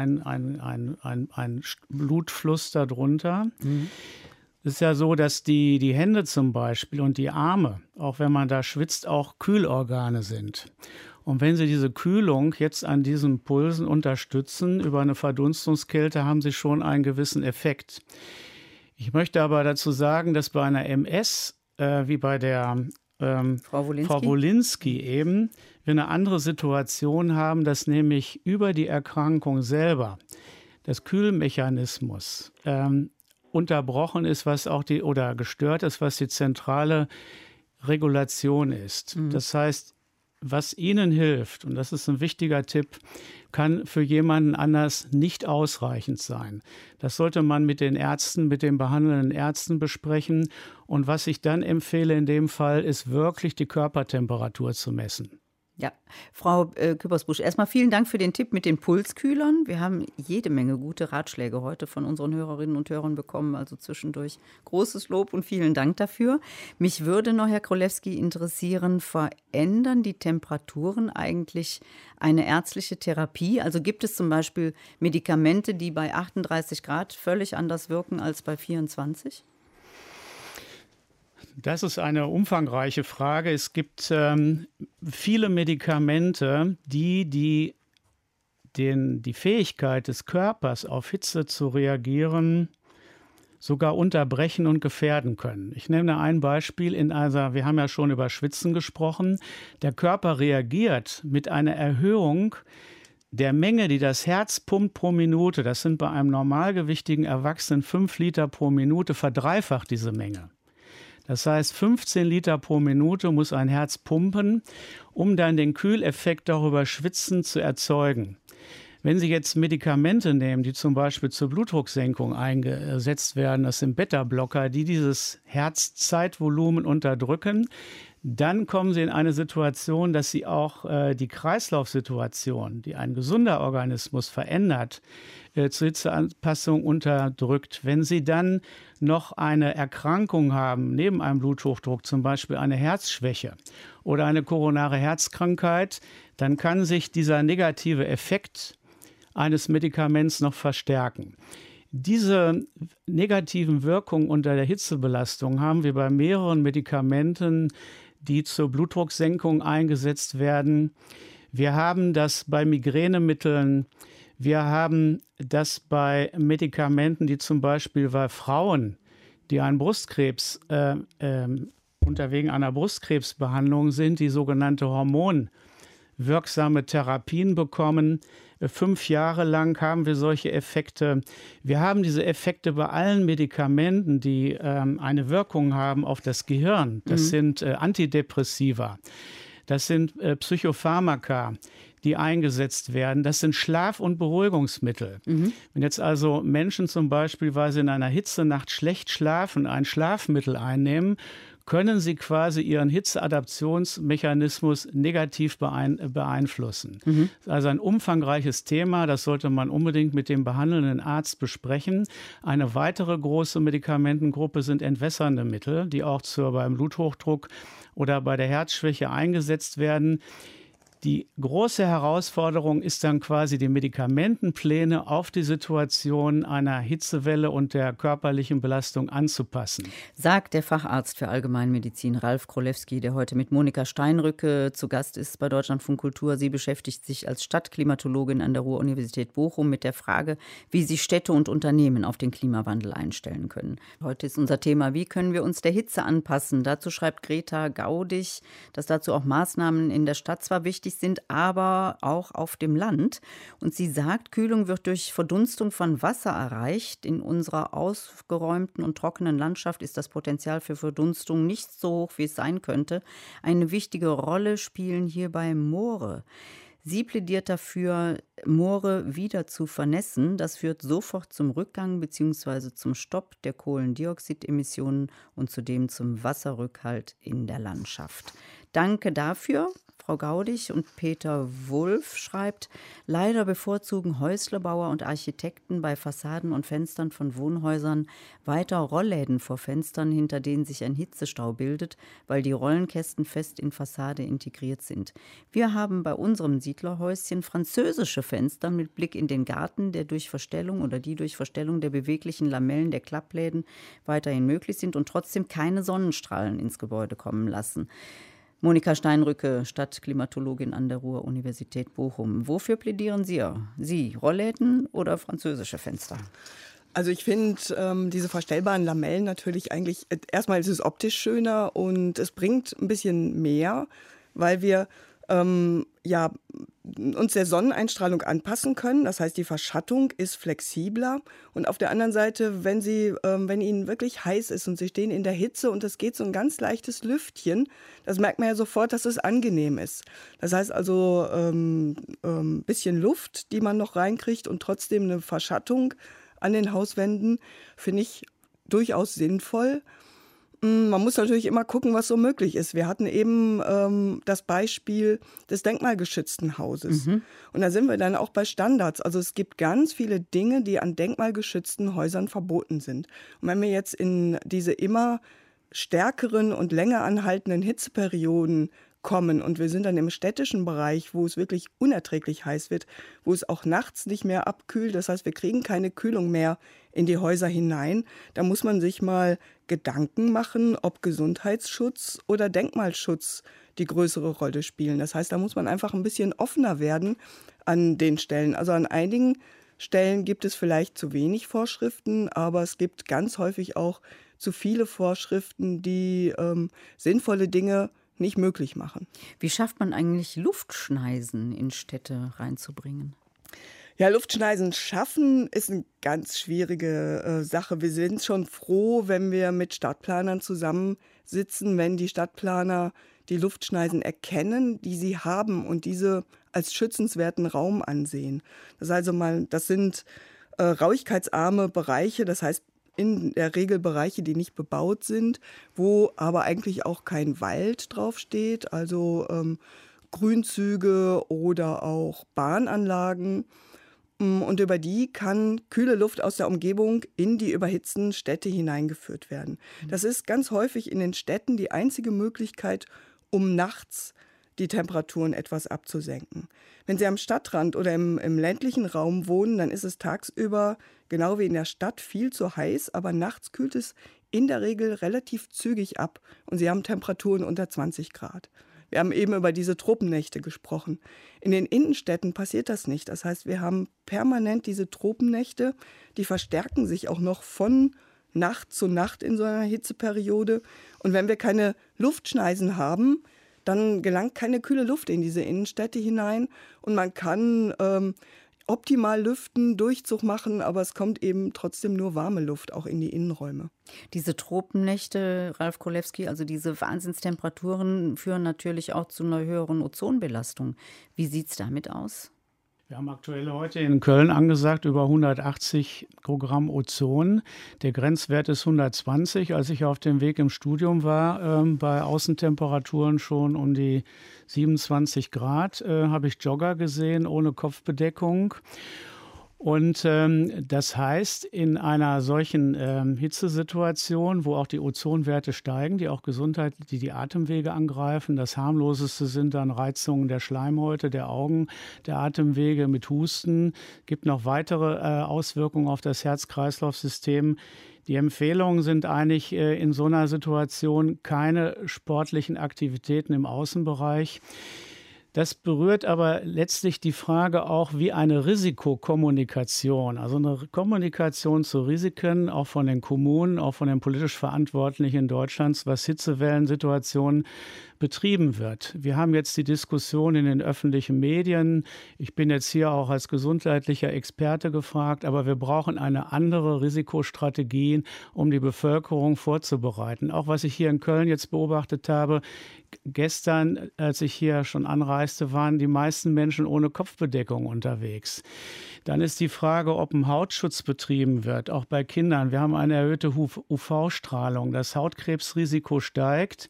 einen Blutfluss darunter. Es ist ja so, dass die Hände zum Beispiel und die Arme, auch wenn man da schwitzt, auch Kühlorgane sind. Und wenn Sie diese Kühlung jetzt an diesen Pulsen unterstützen, über eine Verdunstungskälte, haben Sie schon einen gewissen Effekt. Ich möchte aber dazu sagen, dass bei einer MS, wie bei der Frau Wolinski eben, wir eine andere Situation haben, dass nämlich über die Erkrankung selber das Kühlmechanismus unterbrochen ist, oder gestört ist, was die zentrale Regulation ist. Das heißt, was Ihnen hilft, und das ist ein wichtiger Tipp, kann für jemanden anders nicht ausreichend sein. Das sollte man mit den Ärzten, mit den behandelnden Ärzten besprechen. Und was ich dann empfehle in dem Fall, ist wirklich die Körpertemperatur zu messen. Ja, Frau Küppersbusch, erstmal vielen Dank für den Tipp mit den Pulskühlern. Wir haben jede Menge gute Ratschläge heute von unseren Hörerinnen und Hörern bekommen, also zwischendurch großes Lob und vielen Dank dafür. Mich würde noch, Herr Krolewski, interessieren, verändern die Temperaturen eigentlich eine ärztliche Therapie? Also gibt es zum Beispiel Medikamente, die bei 38 Grad völlig anders wirken als bei 24? Das ist eine umfangreiche Frage. Es gibt viele Medikamente, die Fähigkeit des Körpers, auf Hitze zu reagieren, sogar unterbrechen und gefährden können. Ich nehme ein Beispiel. Wir haben ja schon über Schwitzen gesprochen. Der Körper reagiert mit einer Erhöhung der Menge, die das Herz pumpt pro Minute. Das sind bei einem normalgewichtigen Erwachsenen 5 Liter pro Minute, verdreifacht diese Menge. Das heißt, 15 Liter pro Minute muss ein Herz pumpen, um dann den Kühleffekt darüber Schwitzen zu erzeugen. Wenn Sie jetzt Medikamente nehmen, die zum Beispiel zur Blutdrucksenkung eingesetzt werden, das sind Beta-Blocker, die dieses Herzzeitvolumen unterdrücken, dann kommen Sie in eine Situation, dass Sie auch die Kreislaufsituation, die ein gesunder Organismus verändert, zur Hitzeanpassung unterdrückt. Wenn Sie dann noch eine Erkrankung haben, neben einem Bluthochdruck, zum Beispiel eine Herzschwäche oder eine koronare Herzkrankheit, dann kann sich dieser negative Effekt eines Medikaments noch verstärken. Diese negativen Wirkungen unter der Hitzebelastung haben wir bei mehreren Medikamenten, die zur Blutdrucksenkung eingesetzt werden. Wir haben das bei Migränemitteln. Wir haben das bei Medikamenten, die zum Beispiel bei Frauen, die einen Brustkrebs wegen einer Brustkrebsbehandlung sind, die sogenannte hormonwirksame Therapien bekommen. 5 Jahre lang haben wir solche Effekte. Wir haben diese Effekte bei allen Medikamenten, die eine Wirkung haben auf das Gehirn. Das sind Antidepressiva, das sind Psychopharmaka, die eingesetzt werden. Das sind Schlaf- und Beruhigungsmittel. Wenn jetzt also Menschen zum Beispiel, weil sie in einer Hitzenacht schlecht schlafen, ein Schlafmittel einnehmen, können sie quasi ihren Hitzeadaptionsmechanismus negativ beeinflussen. Also ein umfangreiches Thema, das sollte man unbedingt mit dem behandelnden Arzt besprechen. Eine weitere große Medikamentengruppe sind entwässernde Mittel, die auch beim Bluthochdruck oder bei der Herzschwäche eingesetzt werden. Die große Herausforderung ist dann quasi, die Medikamentenpläne auf die Situation einer Hitzewelle und der körperlichen Belastung anzupassen. Sagt der Facharzt für Allgemeinmedizin Ralf Krolewski, der heute mit Monika Steinrücke zu Gast ist bei Deutschlandfunk Kultur. Sie beschäftigt sich als Stadtklimatologin an der Ruhr-Universität Bochum mit der Frage, wie sich Städte und Unternehmen auf den Klimawandel einstellen können. Heute ist unser Thema, wie können wir uns der Hitze anpassen? Dazu schreibt Greta Gaudig, dass dazu auch Maßnahmen in der Stadt zwar wichtig sind, aber auch auf dem Land. Und sie sagt, Kühlung wird durch Verdunstung von Wasser erreicht. In unserer ausgeräumten und trockenen Landschaft ist das Potenzial für Verdunstung nicht so hoch, wie es sein könnte. Eine wichtige Rolle spielen hierbei Moore. Sie plädiert dafür, Moore wieder zu vernässen. Das führt sofort zum Rückgang bzw. zum Stopp der Kohlendioxidemissionen und zudem zum Wasserrückhalt in der Landschaft. Danke dafür. Frau Gaudig. Und Peter Wulff schreibt, leider bevorzugen Häuslebauer und Architekten bei Fassaden und Fenstern von Wohnhäusern weiter Rollläden vor Fenstern, hinter denen sich ein Hitzestau bildet, weil die Rollenkästen fest in Fassade integriert sind. Wir haben bei unserem Siedlerhäuschen französische Fenster mit Blick in den Garten, die durch Verstellung der beweglichen Lamellen der Klappläden weiterhin möglich sind und trotzdem keine Sonnenstrahlen ins Gebäude kommen lassen. Monika Steinrücke, Stadtklimatologin an der Ruhr-Universität Bochum. Wofür plädieren Sie? Rollläden oder französische Fenster? Also ich finde diese verstellbaren Lamellen natürlich eigentlich, erstmal ist es optisch schöner und es bringt ein bisschen mehr, weil wir uns der Sonneneinstrahlung anpassen können. Das heißt, die Verschattung ist flexibler. Und auf der anderen Seite, wenn Ihnen wirklich heiß ist und Sie stehen in der Hitze und es geht so ein ganz leichtes Lüftchen, das merkt man ja sofort, dass es angenehm ist. Das heißt also ein bisschen Luft, die man noch reinkriegt und trotzdem eine Verschattung an den Hauswänden, finde ich durchaus sinnvoll. Man muss natürlich immer gucken, was so möglich ist. Wir hatten eben das Beispiel des denkmalgeschützten Hauses. Und da sind wir dann auch bei Standards. Also es gibt ganz viele Dinge, die an denkmalgeschützten Häusern verboten sind. Und wenn wir jetzt in diese immer stärkeren und länger anhaltenden Hitzeperioden kommen und wir sind dann im städtischen Bereich, wo es wirklich unerträglich heiß wird, wo es auch nachts nicht mehr abkühlt, das heißt, wir kriegen keine Kühlung mehr in die Häuser hinein, da muss man sich mal Gedanken machen, ob Gesundheitsschutz oder Denkmalschutz die größere Rolle spielen. Das heißt, da muss man einfach ein bisschen offener werden an den Stellen. Also an einigen Stellen gibt es vielleicht zu wenig Vorschriften, aber es gibt ganz häufig auch zu viele Vorschriften, die sinnvolle Dinge nicht möglich machen. Wie schafft man eigentlich Luftschneisen in Städte reinzubringen? Ja, Luftschneisen schaffen ist eine ganz schwierige Sache. Wir sind schon froh, wenn wir mit Stadtplanern zusammensitzen, wenn die Stadtplaner die Luftschneisen erkennen, die sie haben und diese als schützenswerten Raum ansehen. Das sind rauchigkeitsarme Bereiche, das heißt in der Regel Bereiche, die nicht bebaut sind, wo aber eigentlich auch kein Wald draufsteht, also Grünzüge oder auch Bahnanlagen. Und über die kann kühle Luft aus der Umgebung in die überhitzten Städte hineingeführt werden. Das ist ganz häufig in den Städten die einzige Möglichkeit, um nachts die Temperaturen etwas abzusenken. Wenn Sie am Stadtrand oder im ländlichen Raum wohnen, dann ist es tagsüber, genau wie in der Stadt, viel zu heiß, aber nachts kühlt es in der Regel relativ zügig ab und Sie haben Temperaturen unter 20 Grad. Wir haben eben über diese Tropennächte gesprochen. In den Innenstädten passiert das nicht. Das heißt, wir haben permanent diese Tropennächte, die verstärken sich auch noch von Nacht zu Nacht in so einer Hitzeperiode. Und wenn wir keine Luftschneisen haben, dann gelangt keine kühle Luft in diese Innenstädte hinein und man kann optimal lüften, Durchzug machen, aber es kommt eben trotzdem nur warme Luft auch in die Innenräume. Diese Tropennächte, Ralf Krolewski, also diese Wahnsinnstemperaturen führen natürlich auch zu einer höheren Ozonbelastung. Wie sieht es damit aus? Wir haben aktuell heute in Köln angesagt über 180 Mikrogramm Ozon. Der Grenzwert ist 120. Als ich auf dem Weg im Studium war, bei Außentemperaturen schon um die 27 Grad, habe ich Jogger gesehen ohne Kopfbedeckung. Und das heißt, in einer solchen Hitzesituation, wo auch die Ozonwerte steigen, die auch die Atemwege angreifen, das harmloseste sind dann Reizungen der Schleimhäute, der Augen, der Atemwege mit Husten, gibt noch weitere Auswirkungen auf das Herz-Kreislauf-System. Die Empfehlungen sind eigentlich in so einer Situation keine sportlichen Aktivitäten im Außenbereich. Das berührt aber letztlich die Frage auch, wie eine Risikokommunikation, also eine Kommunikation zu Risiken, auch von den Kommunen, auch von den politisch Verantwortlichen in Deutschland, was Hitzewellensituationen betrieben wird. Wir haben jetzt die Diskussion in den öffentlichen Medien. Ich bin jetzt hier auch als gesundheitlicher Experte gefragt, aber wir brauchen eine andere Risikostrategie, um die Bevölkerung vorzubereiten. Auch was ich hier in Köln jetzt beobachtet habe, gestern, als ich hier schon anreiste, waren die meisten Menschen ohne Kopfbedeckung unterwegs. Dann ist die Frage, ob ein Hautschutz betrieben wird, auch bei Kindern. Wir haben eine erhöhte UV-Strahlung. Das Hautkrebsrisiko steigt.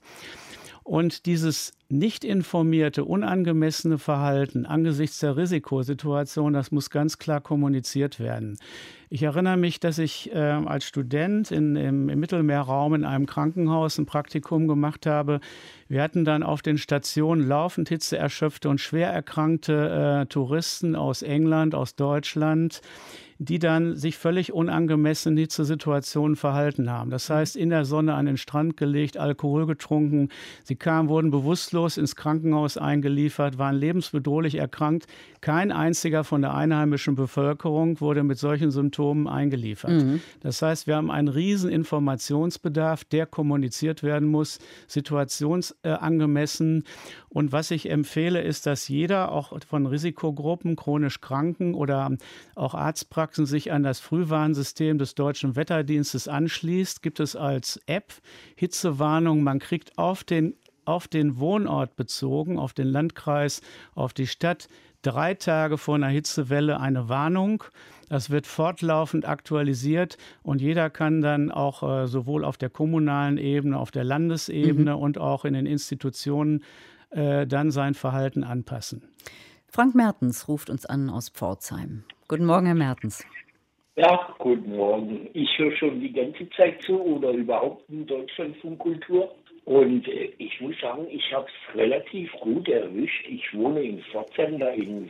Und dieses nicht informierte, unangemessene Verhalten angesichts der Risikosituation, das muss ganz klar kommuniziert werden. Ich erinnere mich, dass ich als Student im Mittelmeerraum in einem Krankenhaus ein Praktikum gemacht habe. Wir hatten dann auf den Stationen laufend hitzeerschöpfte und schwer erkrankte Touristen aus England, aus Deutschland, die dann sich völlig unangemessen in Hitzesituationen verhalten haben. Das heißt, in der Sonne an den Strand gelegt, Alkohol getrunken. Sie wurden bewusstlos ins Krankenhaus eingeliefert, waren lebensbedrohlich erkrankt. Kein einziger von der einheimischen Bevölkerung wurde mit solchen Symptomen eingeliefert. Das heißt, wir haben einen riesen Informationsbedarf, der kommuniziert werden muss, situationsangemessen. Und was ich empfehle, ist, dass jeder, auch von Risikogruppen, chronisch Kranken oder auch Arztpraxen, sich an das Frühwarnsystem des Deutschen Wetterdienstes anschließt. Gibt es als App Hitzewarnung. Man kriegt auf den Wohnort bezogen, auf den Landkreis, auf die Stadt, 3 Tage vor einer Hitzewelle eine Warnung. Das wird fortlaufend aktualisiert und jeder kann dann auch sowohl auf der kommunalen Ebene, auf der Landesebene und auch in den Institutionen dann sein Verhalten anpassen. Frank Mertens ruft uns an aus Pforzheim. Guten Morgen, Herr Mertens. Ja, guten Morgen. Ich höre schon die ganze Zeit zu oder überhaupt in Deutschlandfunk Kultur. Und ich muss sagen, ich habe es relativ gut erwischt. Ich wohne in Pforzheim, da im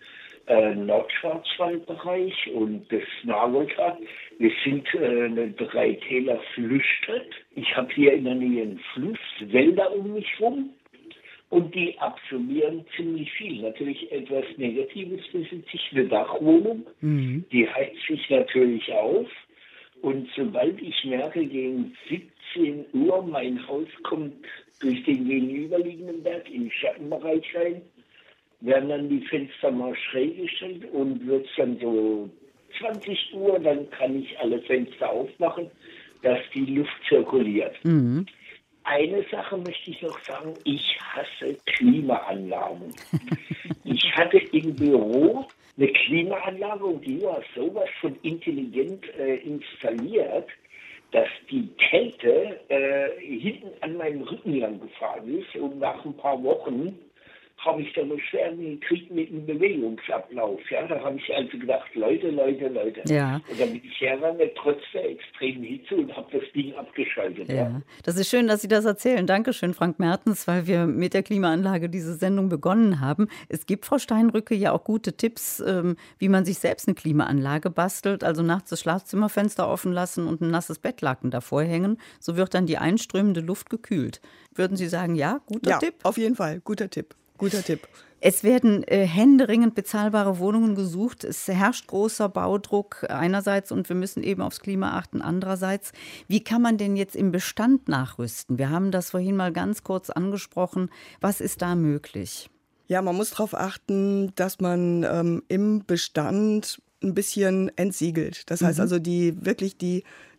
Nordschwarzwaldbereich und das Nagold. Wir sind eine 3-Täler Flüchtstadt. Ich habe hier in der Nähe einen Fluss, Wälder um mich rum. Und die absorbieren ziemlich viel. Natürlich etwas Negatives besitze ich, eine Dachwohnung. Die heizt sich natürlich auf. Und sobald ich merke, gegen 17 Uhr, mein Haus kommt durch den gegenüberliegenden Berg in den Schattenbereich rein, werden dann die Fenster mal schräg gestellt und wird es dann so 20 Uhr, dann kann ich alle Fenster aufmachen, dass die Luft zirkuliert. Eine Sache möchte ich noch sagen, ich hasse Klimaanlagen. Ich hatte im Büro eine Klimaanlage und die war sowas von intelligent installiert, dass die Kälte hinten an meinem Rücken lang gefahren ist und nach ein paar Wochen habe ich dann Beschwerden gekriegt mit dem Bewegungsablauf. Ja, da habe ich also gedacht, Leute. Ja. Und dann bin ich hergegangen, trotz der extremen Hitze und habe das Ding abgeschaltet. Ja. Das ist schön, dass Sie das erzählen. Dankeschön, Frank Mertens, weil wir mit der Klimaanlage diese Sendung begonnen haben. Es gibt, Frau Steinrücke, ja auch gute Tipps, wie man sich selbst eine Klimaanlage bastelt. Also nachts das Schlafzimmerfenster offen lassen und ein nasses Bettlaken davor hängen. So wird dann die einströmende Luft gekühlt. Würden Sie sagen, ja, guter Tipp? Ja, auf jeden Fall, guter Tipp. Guter Tipp. Es werden händeringend bezahlbare Wohnungen gesucht. Es herrscht großer Baudruck einerseits und wir müssen eben aufs Klima achten andererseits. Wie kann man denn jetzt im Bestand nachrüsten? Wir haben das vorhin mal ganz kurz angesprochen. Was ist da möglich? Ja, man muss darauf achten, dass man im Bestand ein bisschen entsiegelt. Das heißt also, die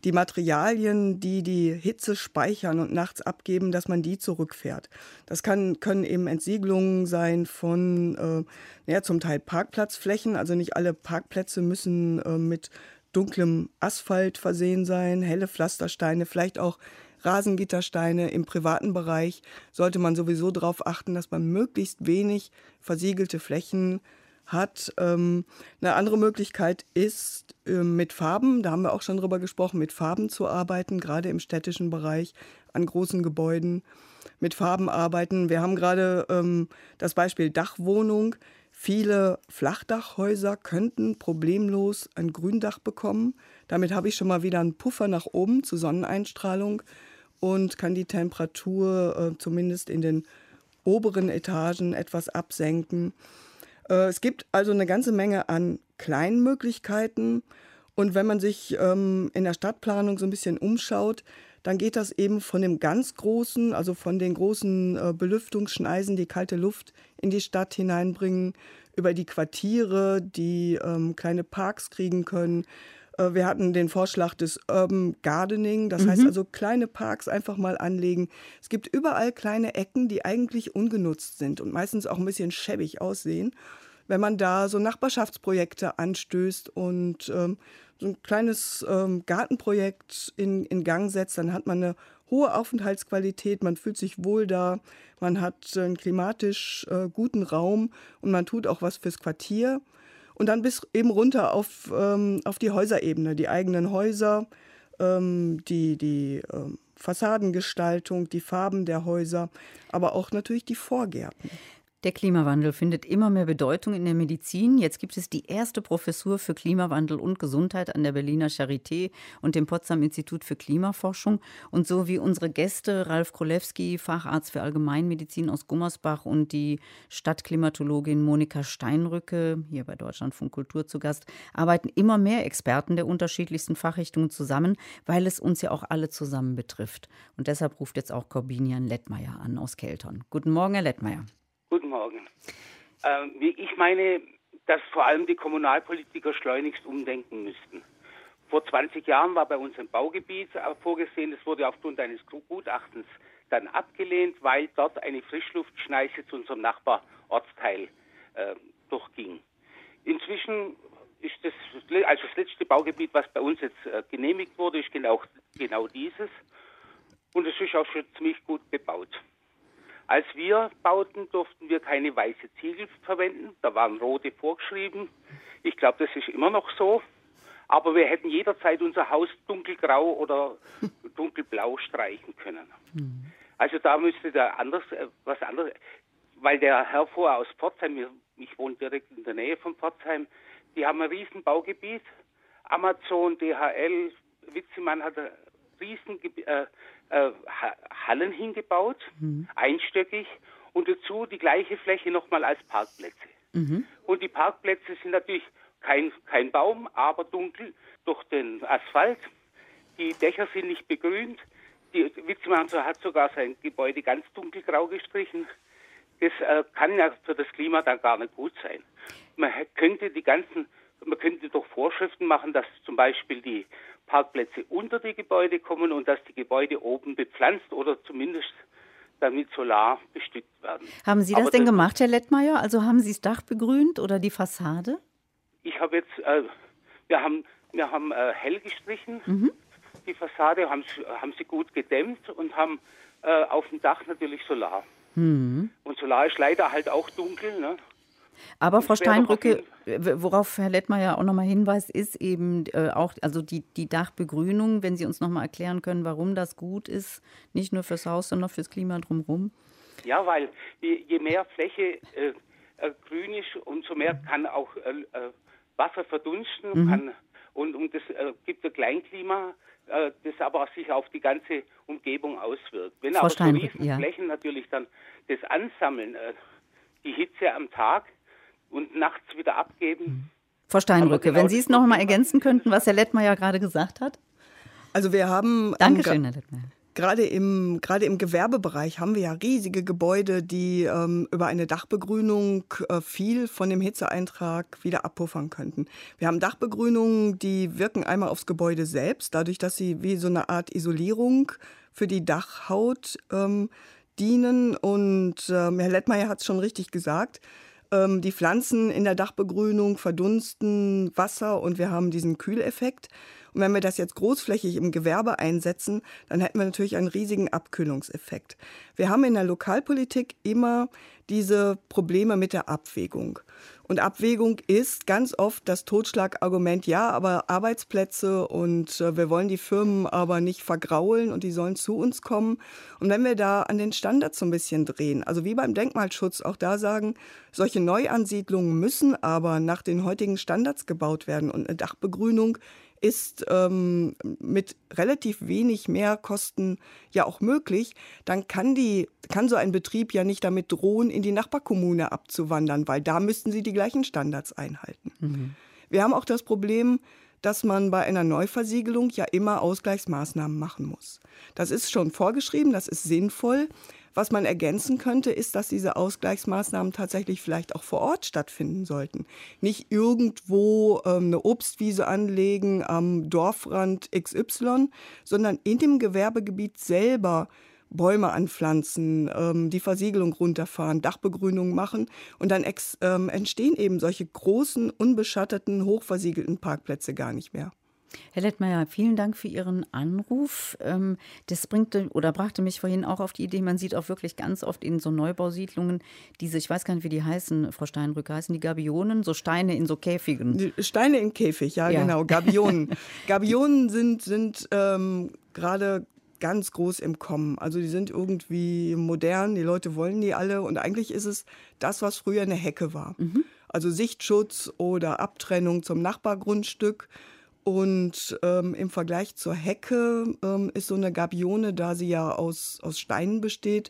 die Materialien, die die Hitze speichern und nachts abgeben, dass man die zurückfährt. Das können eben Entsiegelungen sein von zum Teil Parkplatzflächen. Also nicht alle Parkplätze müssen mit dunklem Asphalt versehen sein, helle Pflastersteine, vielleicht auch Rasengittersteine. Im privaten Bereich sollte man sowieso darauf achten, dass man möglichst wenig versiegelte Flächen hat. Eine andere Möglichkeit ist, mit Farben, da haben wir auch schon drüber gesprochen, mit Farben zu arbeiten, gerade im städtischen Bereich, an großen Gebäuden, mit Farben arbeiten. Wir haben gerade das Beispiel Dachwohnung. Viele Flachdachhäuser könnten problemlos ein Gründach bekommen. Damit habe ich schon mal wieder einen Puffer nach oben zur Sonneneinstrahlung und kann die Temperatur zumindest in den oberen Etagen etwas absenken. Es gibt also eine ganze Menge an kleinen Möglichkeiten. Und wenn man sich in der Stadtplanung so ein bisschen umschaut, dann geht das eben von dem ganz großen, also von den großen Belüftungsschneisen, die kalte Luft in die Stadt hineinbringen, über die Quartiere, die kleine Parks kriegen können. Wir hatten den Vorschlag des Urban Gardening, das heißt also kleine Parks einfach mal anlegen. Es gibt überall kleine Ecken, die eigentlich ungenutzt sind und meistens auch ein bisschen schäbig aussehen. Wenn man da so Nachbarschaftsprojekte anstößt und so ein kleines Gartenprojekt in Gang setzt, dann hat man eine hohe Aufenthaltsqualität, man fühlt sich wohl da, man hat einen klimatisch guten Raum und man tut auch was fürs Quartier. Und dann bis eben runter auf die Häuserebene, die eigenen Häuser, die Fassadengestaltung, die Farben der Häuser, aber auch natürlich die Vorgärten. Der Klimawandel findet immer mehr Bedeutung in der Medizin. Jetzt gibt es die erste Professur für Klimawandel und Gesundheit an der Berliner Charité und dem Potsdam Institut für Klimaforschung. Und so wie unsere Gäste, Ralf Krolewski, Facharzt für Allgemeinmedizin aus Gummersbach, und die Stadtklimatologin Monika Steinrücke, hier bei Deutschlandfunk Kultur zu Gast, arbeiten immer mehr Experten der unterschiedlichsten Fachrichtungen zusammen, weil es uns ja auch alle zusammen betrifft. Und deshalb ruft jetzt auch Corbinian Lettmeier an aus Keltern. Guten Morgen, Herr Lettmeier. Guten Morgen. Ich meine, dass vor allem die Kommunalpolitiker schleunigst umdenken müssten. Vor 20 Jahren war bei uns ein Baugebiet vorgesehen. Das wurde aufgrund eines Gutachtens dann abgelehnt, weil dort eine Frischluftschneise zu unserem Nachbarortsteil durchging. Inzwischen ist das letzte Baugebiet, was bei uns jetzt genehmigt wurde, ist genau dieses. Und es ist auch schon ziemlich gut bebaut. Als wir bauten, durften wir keine weiße Ziegel verwenden. Da waren rote vorgeschrieben. Ich glaube, das ist immer noch so. Aber wir hätten jederzeit unser Haus dunkelgrau oder dunkelblau streichen können. Also da müsste da was anderes. Weil der Herr vorher aus Pforzheim, ich wohne direkt in der Nähe von Pforzheim, die haben ein riesen Baugebiet. Amazon, DHL, Witzemann hat ein riesen Hallen hingebaut, einstöckig, und dazu die gleiche Fläche nochmal als Parkplätze. Und die Parkplätze sind natürlich kein Baum, aber dunkel durch den Asphalt. Die Dächer sind nicht begrünt. Die Witzemann hat sogar sein Gebäude ganz dunkelgrau gestrichen. Das kann ja für das Klima dann gar nicht gut sein. Man könnte doch Vorschriften machen, dass zum Beispiel die Parkplätze unter die Gebäude kommen und dass die Gebäude oben bepflanzt oder zumindest damit Solar bestückt werden. Haben Sie das denn gemacht, Herr Lettmeier? Also haben Sie das Dach begrünt oder die Fassade? Ich habe jetzt, wir haben hell gestrichen, die Fassade, haben sie gut gedämmt und haben auf dem Dach natürlich Solar. Und Solar ist leider halt auch dunkel, ne? Aber Frau Steinrücke, worauf Herr Lettmeier auch nochmal hinweist, ist eben auch also die Dachbegrünung, wenn Sie uns nochmal erklären können, warum das gut ist, nicht nur fürs Haus, sondern fürs Klima drumherum. Ja, weil je mehr Fläche grün ist, umso mehr kann auch Wasser verdunsten und das gibt ein Kleinklima, das aber sich auf die ganze Umgebung auswirkt. Wenn aber so riesen Flächen natürlich dann das ansammeln, die Hitze am Tag und nachts wieder abgeben. Frau Steinrücke, wenn Sie es noch mal ergänzen könnten, was Herr Lettmeier gerade gesagt hat. Also wir haben Dankeschön, Herr Lettmeier. Gerade im Gewerbebereich haben wir ja riesige Gebäude, die über eine Dachbegrünung viel von dem Hitzeeintrag wieder abpuffern könnten. Wir haben Dachbegrünungen, die wirken einmal aufs Gebäude selbst, dadurch, dass sie wie so eine Art Isolierung für die Dachhaut dienen. Und Herr Lettmeier hat es schon richtig gesagt. Die Pflanzen in der Dachbegrünung verdunsten Wasser und wir haben diesen Kühleffekt. Und wenn wir das jetzt großflächig im Gewerbe einsetzen, dann hätten wir natürlich einen riesigen Abkühlungseffekt. Wir haben in der Lokalpolitik immer diese Probleme mit der Abwägung. Und Abwägung ist ganz oft das Totschlagargument, ja, aber Arbeitsplätze und wir wollen die Firmen aber nicht vergraulen und die sollen zu uns kommen. Und wenn wir da an den Standards so ein bisschen drehen, also wie beim Denkmalschutz auch da sagen, solche Neuansiedlungen müssen aber nach den heutigen Standards gebaut werden und eine Dachbegrünung ist mit relativ wenig Mehrkosten ja auch möglich, dann kann so ein Betrieb ja nicht damit drohen, in die Nachbarkommune abzuwandern, weil da müssten sie die gleichen Standards einhalten. Mhm. Wir haben auch das Problem, dass man bei einer Neuversiegelung ja immer Ausgleichsmaßnahmen machen muss. Das ist schon vorgeschrieben, das ist sinnvoll. Was man ergänzen könnte, ist, dass diese Ausgleichsmaßnahmen tatsächlich vielleicht auch vor Ort stattfinden sollten. Nicht irgendwo eine Obstwiese anlegen am Dorfrand XY, sondern in dem Gewerbegebiet selber Bäume anpflanzen, die Versiegelung runterfahren, Dachbegrünung machen und dann entstehen eben solche großen, unbeschatteten, hochversiegelten Parkplätze gar nicht mehr. Herr Lettmeier, vielen Dank für Ihren Anruf. Das brachte mich vorhin auch auf die Idee, man sieht auch wirklich ganz oft in so Neubausiedlungen diese, ich weiß gar nicht, wie die heißen, Frau Steinrück, heißen die Gabionen, so Steine in so Käfigen. Steine im Käfig, ja. Genau, Gabionen. Gabionen sind gerade ganz groß im Kommen. Also die sind irgendwie modern, die Leute wollen die alle und eigentlich ist es das, was früher eine Hecke war. Mhm. Also Sichtschutz oder Abtrennung zum Nachbargrundstück. Und im Vergleich zur Hecke ist so eine Gabione, da sie ja aus Steinen besteht,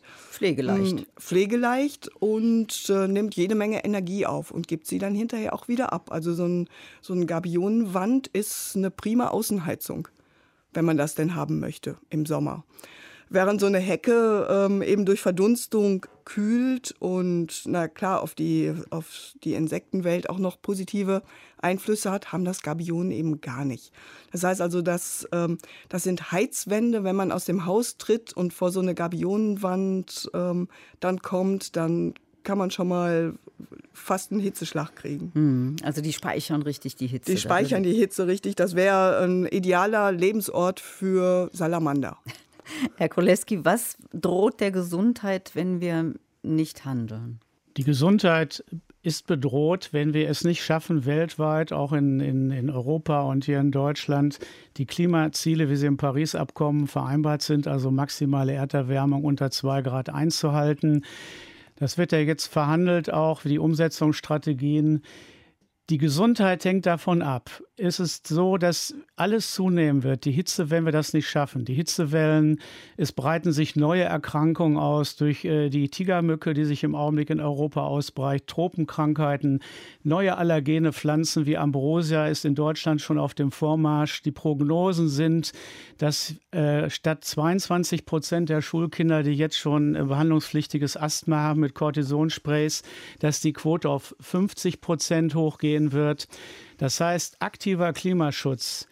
pflegeleicht und nimmt jede Menge Energie auf und gibt sie dann hinterher auch wieder ab. Also so ein Gabionenwand ist eine prima Außenheizung, wenn man das denn haben möchte im Sommer. Während so eine Hecke eben durch Verdunstung kühlt und na klar auf die Insektenwelt auch noch positive Einflüsse hat, haben das Gabionen eben gar nicht. Das heißt also, das sind Heizwände, wenn man aus dem Haus tritt und vor so eine Gabionenwand dann kommt, dann kann man schon mal fast einen Hitzeschlag kriegen. Also die speichern richtig die Hitze. Die speichern die Hitze richtig. Das wäre ein idealer Lebensort für Salamander. Herr Krolewski, was droht der Gesundheit, wenn wir nicht handeln? Die Gesundheit ist bedroht, wenn wir es nicht schaffen, weltweit, auch in Europa und hier in Deutschland, die Klimaziele, wie sie im Paris-Abkommen vereinbart sind, also maximale Erderwärmung unter 2 Grad einzuhalten. Das wird ja jetzt verhandelt, auch die Umsetzungsstrategien. Die Gesundheit hängt davon ab. Es ist so, dass alles zunehmen wird. Die Hitze, wenn wir das nicht schaffen. Die Hitzewellen, es breiten sich neue Erkrankungen aus durch die Tigermücke, die sich im Augenblick in Europa ausbreitet, Tropenkrankheiten, neue allergene Pflanzen wie Ambrosia ist in Deutschland schon auf dem Vormarsch. Die Prognosen sind, dass statt 22% der Schulkinder, die jetzt schon behandlungspflichtiges Asthma haben mit Cortisonsprays, dass die Quote auf 50% hochgehen wird. Das heißt, aktiver Klimaschutz,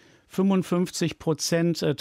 55%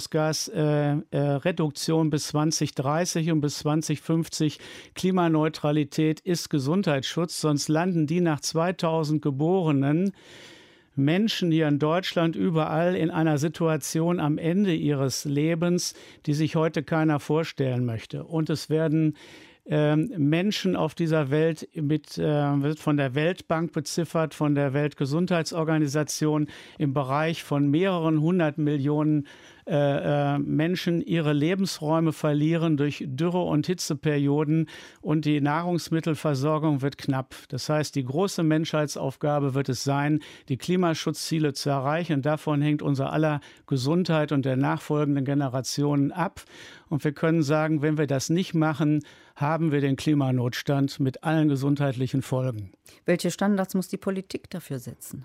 Treibhausgasreduktion bis 2030 und bis 2050 Klimaneutralität ist Gesundheitsschutz. Sonst landen die nach 2000 geborenen Menschen hier in Deutschland überall in einer Situation am Ende ihres Lebens, die sich heute keiner vorstellen möchte. Und es werden Menschen auf dieser Welt wird von der Weltbank beziffert, von der Weltgesundheitsorganisation im Bereich von mehreren 100 Millionen Menschen ihre Lebensräume verlieren durch Dürre- und Hitzeperioden und die Nahrungsmittelversorgung wird knapp. Das heißt, die große Menschheitsaufgabe wird es sein, die Klimaschutzziele zu erreichen. Und davon hängt unser aller Gesundheit und der nachfolgenden Generationen ab. Und wir können sagen, wenn wir das nicht machen, haben wir den Klimanotstand mit allen gesundheitlichen Folgen. Welche Standards muss die Politik dafür setzen?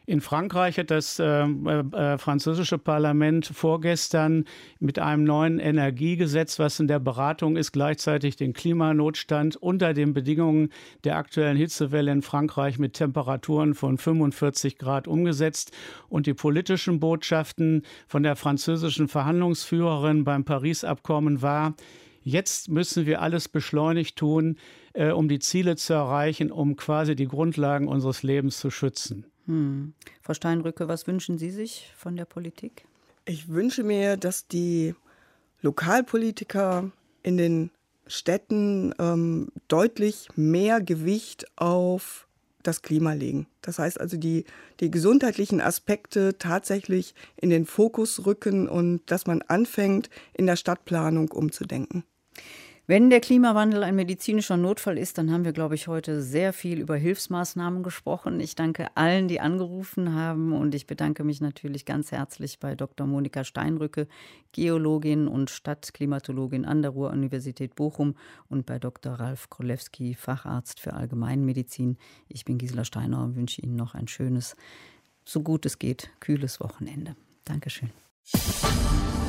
In Frankreich hat das französische Parlament vorgestern mit einem neuen Energiegesetz, was in der Beratung ist, gleichzeitig den Klimanotstand unter den Bedingungen der aktuellen Hitzewelle in Frankreich mit Temperaturen von 45 Grad umgesetzt. Und die politischen Botschaften von der französischen Verhandlungsführerin beim Paris-Abkommen war: Jetzt müssen wir alles beschleunigt tun, um die Ziele zu erreichen, um quasi die Grundlagen unseres Lebens zu schützen. Frau Steinrücke, was wünschen Sie sich von der Politik? Ich wünsche mir, dass die Lokalpolitiker in den Städten deutlich mehr Gewicht auf das Klima legen. Das heißt also, die gesundheitlichen Aspekte tatsächlich in den Fokus rücken und dass man anfängt, in der Stadtplanung umzudenken. Wenn der Klimawandel ein medizinischer Notfall ist, dann haben wir, glaube ich, heute sehr viel über Hilfsmaßnahmen gesprochen. Ich danke allen, die angerufen haben, und ich bedanke mich natürlich ganz herzlich bei Dr. Monika Steinrücke, Geologin und Stadtklimatologin an der Ruhr-Universität Bochum, und bei Dr. Ralf Krolewski, Facharzt für Allgemeinmedizin. Ich bin Gisela Steiner und wünsche Ihnen noch ein schönes, so gut es geht, kühles Wochenende. Dankeschön.